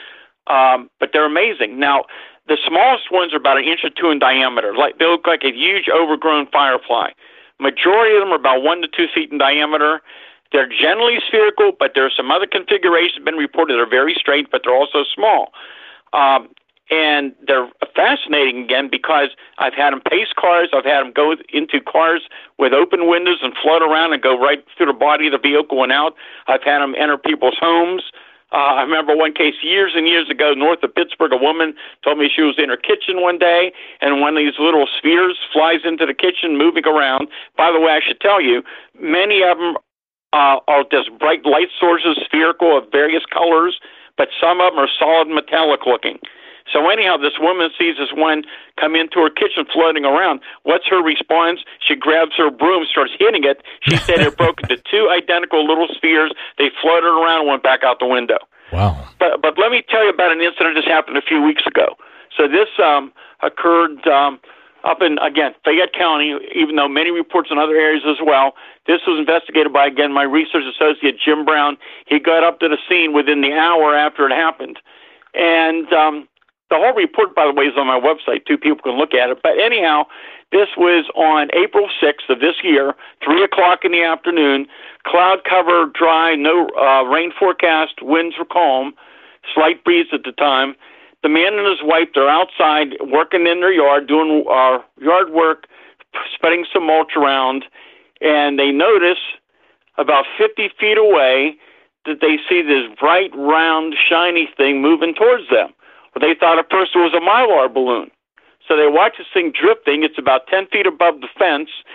but they're amazing. Now, the smallest ones are about 1 or 2 inches in diameter. They look like a huge overgrown firefly. Majority of them are about 1 to 2 feet in diameter. They're generally spherical, but there are some other configurations been reported that are very straight, but they're also small. And they're fascinating, again, because I've had them pace cars. I've had them go into cars with open windows and float around and go right through the body of the vehicle and out. I've had them enter people's homes. I remember one case years and years ago north of Pittsburgh. A woman told me she was in her kitchen one day, and one of these little spheres flies into the kitchen, moving around. By the way, I should tell you, many of them are just bright light sources, spherical of various colors, but some of them are solid metallic looking. So anyhow, this woman sees this one come into her kitchen floating around. What's her response? She grabs her broom, starts hitting it. She said it broke into 2 identical little spheres. They floated around and went back out the window. Wow. But let me tell you about an incident that just happened a few weeks ago. So this occurred up in, again, Fayette County, even though many reports in other areas as well. This was investigated by, again, my research associate, Jim Brown. He got up to the scene within the hour after it happened. And the whole report, by the way, is on my website, too. People can look at it. But anyhow, this was on April 6th of this year, 3 o'clock in the afternoon, cloud cover, dry, no rain forecast, winds were calm, slight breeze at the time. The man and his wife, they're outside working in their yard, doing yard work, spreading some mulch around, and they notice about 50 feet away that they see this bright, round, shiny thing moving towards them. Well, they thought at first it was a Mylar balloon. So they watch this thing drifting. It's about 10 feet above the fence,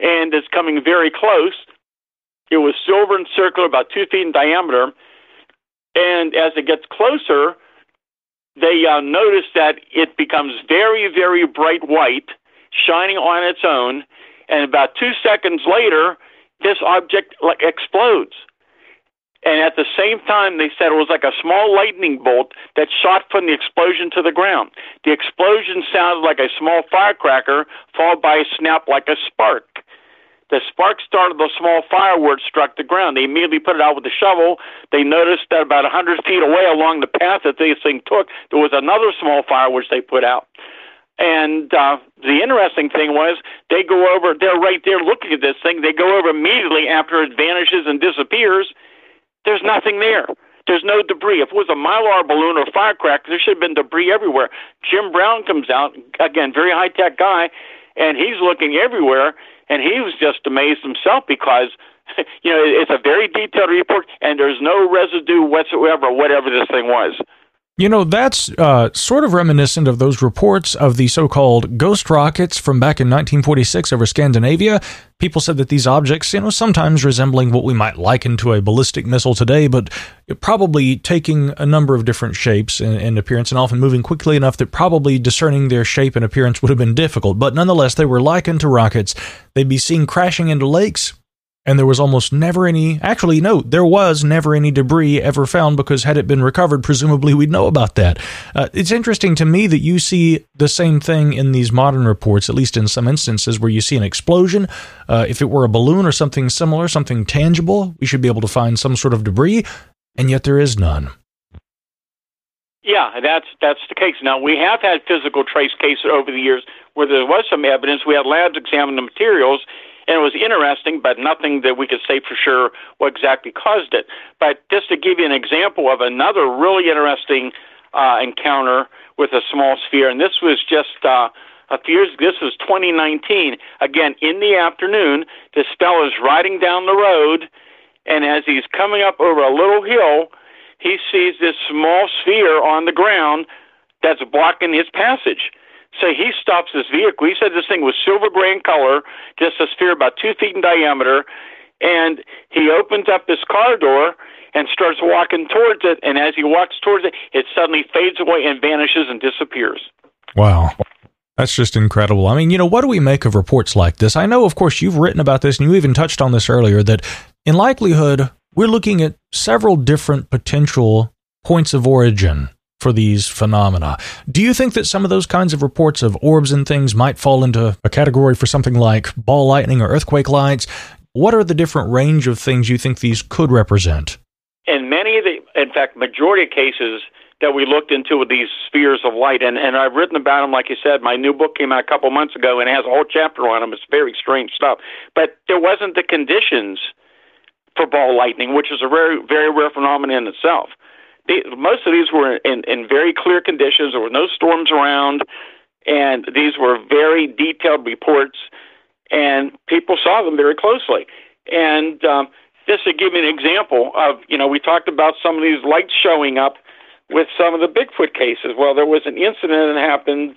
and it's coming very close. It was silver and circular, about 2 feet in diameter. And as it gets closer, they notice that it becomes very, very bright white, shining on its own. And about 2 seconds later, this object explodes. And at the same time, they said it was like a small lightning bolt that shot from the explosion to the ground. The explosion sounded like a small firecracker, followed by a snap like a spark. The spark started the small fire where it struck the ground. They immediately put it out with a shovel. They noticed that about 100 feet away along the path that this thing took, there was another small fire which they put out. And the interesting thing was they go over, they're right there looking at this thing. They go over immediately after it vanishes and disappears. There's nothing there. There's no debris. If it was a Mylar balloon or firecracker, there should have been debris everywhere. Jim Brown comes out, again, very high-tech guy, and he's looking everywhere, and he was just amazed himself because, it's a very detailed report, and there's no residue whatsoever, whatever this thing was. That's sort of reminiscent of those reports of the so-called ghost rockets from back in 1946 over Scandinavia. People said that these objects, sometimes resembling what we might liken to a ballistic missile today, but probably taking a number of different shapes and appearance, and often moving quickly enough that probably discerning their shape and appearance would have been difficult. But nonetheless, they were likened to rockets. They'd be seen crashing into lakes, and there was almost never any, there was never any debris ever found, because had it been recovered, presumably we'd know about that. It's interesting to me that you see the same thing in these modern reports, at least in some instances where you see an explosion. If it were a balloon or something similar, something tangible, we should be able to find some sort of debris, and yet there is none. Yeah, that's the case. Now, we have had physical trace cases over the years where there was some evidence. We had labs examine the materials, and it was interesting, but nothing that we could say for sure what exactly caused it. But just to give you an example of another really interesting encounter with a small sphere, and this was just a few years ago, this was 2019. Again, in the afternoon, this fellow is riding down the road, and as he's coming up over a little hill, he sees this small sphere on the ground that's blocking his passage. So he stops his vehicle. He said this thing was silver gray in color, just a sphere about 2 feet in diameter, and he opens up his car door and starts walking towards it, and as he walks towards it, it suddenly fades away and vanishes and disappears. Wow. That's just incredible. I mean, what do we make of reports like this? I know, of course, you've written about this, and you even touched on this earlier, that in likelihood, we're looking at several different potential points of origin for these phenomena. Do you think that some of those kinds of reports of orbs and things might fall into a category for something like ball lightning or earthquake lights? What are the different range of things you think these could represent? In majority of cases that we looked into with these spheres of light, and I've written about them, like you said, my new book came out a couple months ago, and it has a whole chapter on them. It's very strange stuff. But there wasn't the conditions for ball lightning, which is a very, very rare phenomenon in itself. Most of these were in very clear conditions. There were no storms around, and these were very detailed reports, and people saw them very closely. And just to give you an example of, we talked about some of these lights showing up with some of the Bigfoot cases. Well, there was an incident that happened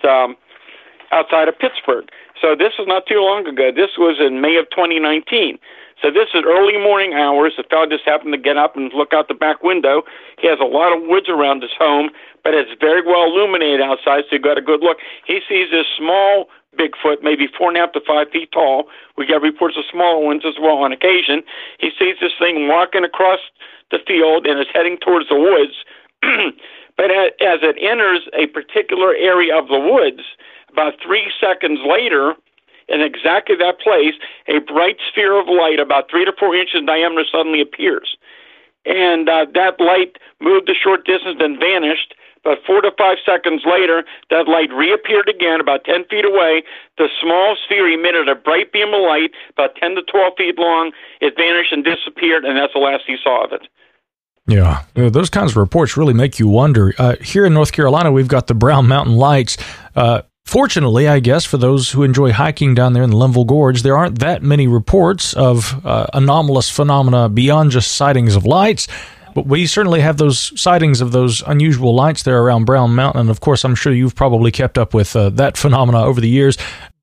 outside of Pittsburgh. So this is not too long ago. This was in May of 2019. So this is early morning hours. The fellow just happened to get up and look out the back window. He has a lot of woods around his home, but it's very well illuminated outside, so he got a good look. He sees this small Bigfoot, maybe 4.5 to 5 feet tall. We get reports of smaller ones as well on occasion. He sees this thing walking across the field and is heading towards the woods. But as it enters a particular area of the woods, about 3 seconds later, in exactly that place, a bright sphere of light about 3 to 4 inches in diameter suddenly appears. And that light moved a short distance and vanished. But 4 to 5 seconds later, that light reappeared again about 10 feet away. The small sphere emitted a bright beam of light about 10 to 12 feet long. It vanished and disappeared, and that's the last he saw of it. Yeah, those kinds of reports really make you wonder. Here in North Carolina, we've got the Brown Mountain Lights. Fortunately, I guess, for those who enjoy hiking down there in the Linville Gorge, there aren't that many reports of anomalous phenomena beyond just sightings of lights. But we certainly have those sightings of those unusual lights there around Brown Mountain. And of course, I'm sure you've probably kept up with that phenomena over the years.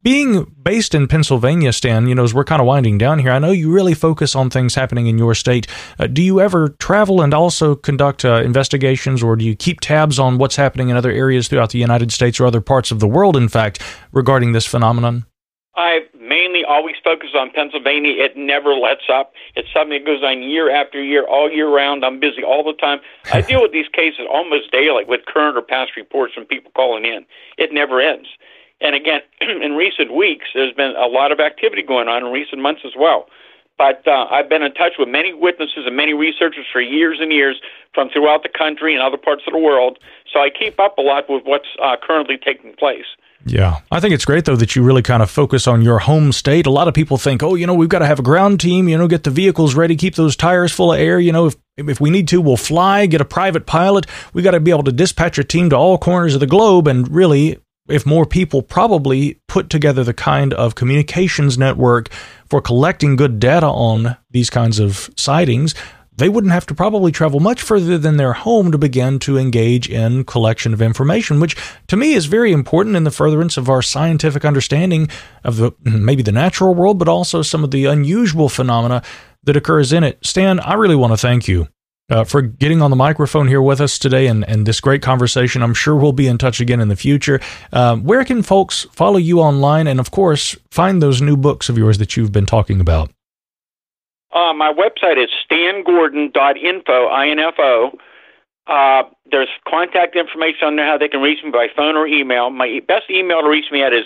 Being based in Pennsylvania, Stan, as we're kind of winding down here, I know you really focus on things happening in your state. Do you ever travel and also conduct investigations, or do you keep tabs on what's happening in other areas throughout the United States or other parts of the world, in fact, regarding this phenomenon? I mainly always focus on Pennsylvania. It never lets up. It's something that goes on year after year, all year round. I'm busy all the time. I deal with these cases almost daily with current or past reports from people calling in. It never ends. And again, in recent weeks, there's been a lot of activity going on in recent months as well. But I've been in touch with many witnesses and many researchers for years and years from throughout the country and other parts of the world. So I keep up a lot with what's currently taking place. Yeah. I think it's great, though, that you really kind of focus on your home state. A lot of people think, we've got to have a ground team, get the vehicles ready, keep those tires full of air. If we need to, we'll fly, get a private pilot. We got to be able to dispatch a team to all corners of the globe. And really, if more people probably put together the kind of communications network for collecting good data on these kinds of sightings, they wouldn't have to probably travel much further than their home to begin to engage in collection of information, which to me is very important in the furtherance of our scientific understanding of maybe the natural world, but also some of the unusual phenomena that occurs in it. Stan, I really want to thank you for getting on the microphone here with us today and this great conversation. I'm sure we'll be in touch again in the future. Where can folks follow you online and, of course, find those new books of yours that you've been talking about? My website is stangordon.info, I-N-F-O. There's contact information on there, how they can reach me by phone or email. My best email to reach me at is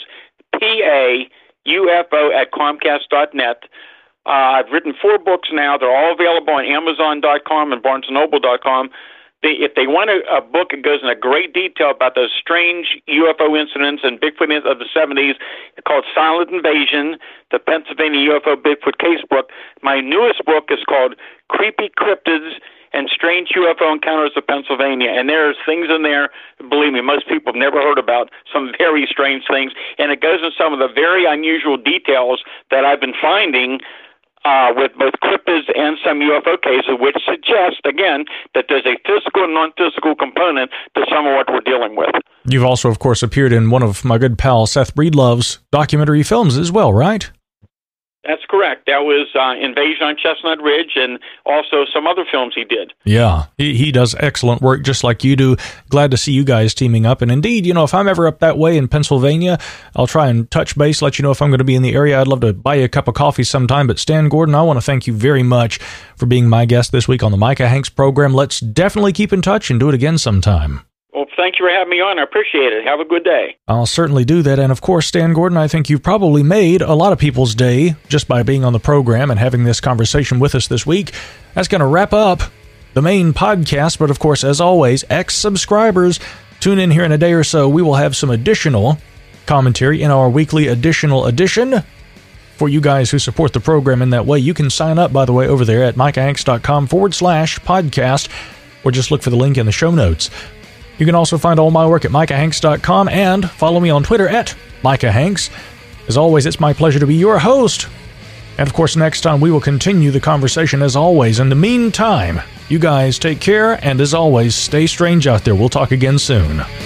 paufo@comcast.net. I've written 4 books now. They're all available on Amazon.com and BarnesandNoble.com. If they want a book that goes into great detail about those strange UFO incidents and Bigfoot of the 70s, called Silent Invasion, the Pennsylvania UFO Bigfoot Case Book. My newest book is called Creepy Cryptids and Strange UFO Encounters of Pennsylvania. And there's things in there, believe me, most people have never heard about, some very strange things. And it goes into some of the very unusual details that I've been finding with both cryptids and some UFO cases, which suggest, again, that there's a physical and non-physical component to some of what we're dealing with. You've also, of course, appeared in one of my good pal Seth Breedlove's documentary films as well, right? That's correct. That was Invasion on Chestnut Ridge and also some other films he did. Yeah, he does excellent work just like you do. Glad to see you guys teaming up. And indeed, if I'm ever up that way in Pennsylvania, I'll try and touch base, let you know if I'm going to be in the area. I'd love to buy you a cup of coffee sometime. But Stan Gordon, I want to thank you very much for being my guest this week on the Micah Hanks program. Let's definitely keep in touch and do it again sometime. Well, thank you for having me on. I appreciate it. Have a good day. I'll certainly do that. And of course, Stan Gordon, I think you've probably made a lot of people's day just by being on the program and having this conversation with us this week. That's going to wrap up the main podcast. But of course, as always, ex-subscribers, tune in here in a day or so. We will have some additional commentary in our weekly additional edition for you guys who support the program in that way. You can sign up, by the way, over there at micahhanks.com/podcast, or just look for the link in the show notes. You can also find all my work at micahhanks.com and follow me on Twitter at Micah Hanks. As always, it's my pleasure to be your host. And of course, next time we will continue the conversation as always. In the meantime, you guys take care, and as always, stay strange out there. We'll talk again soon.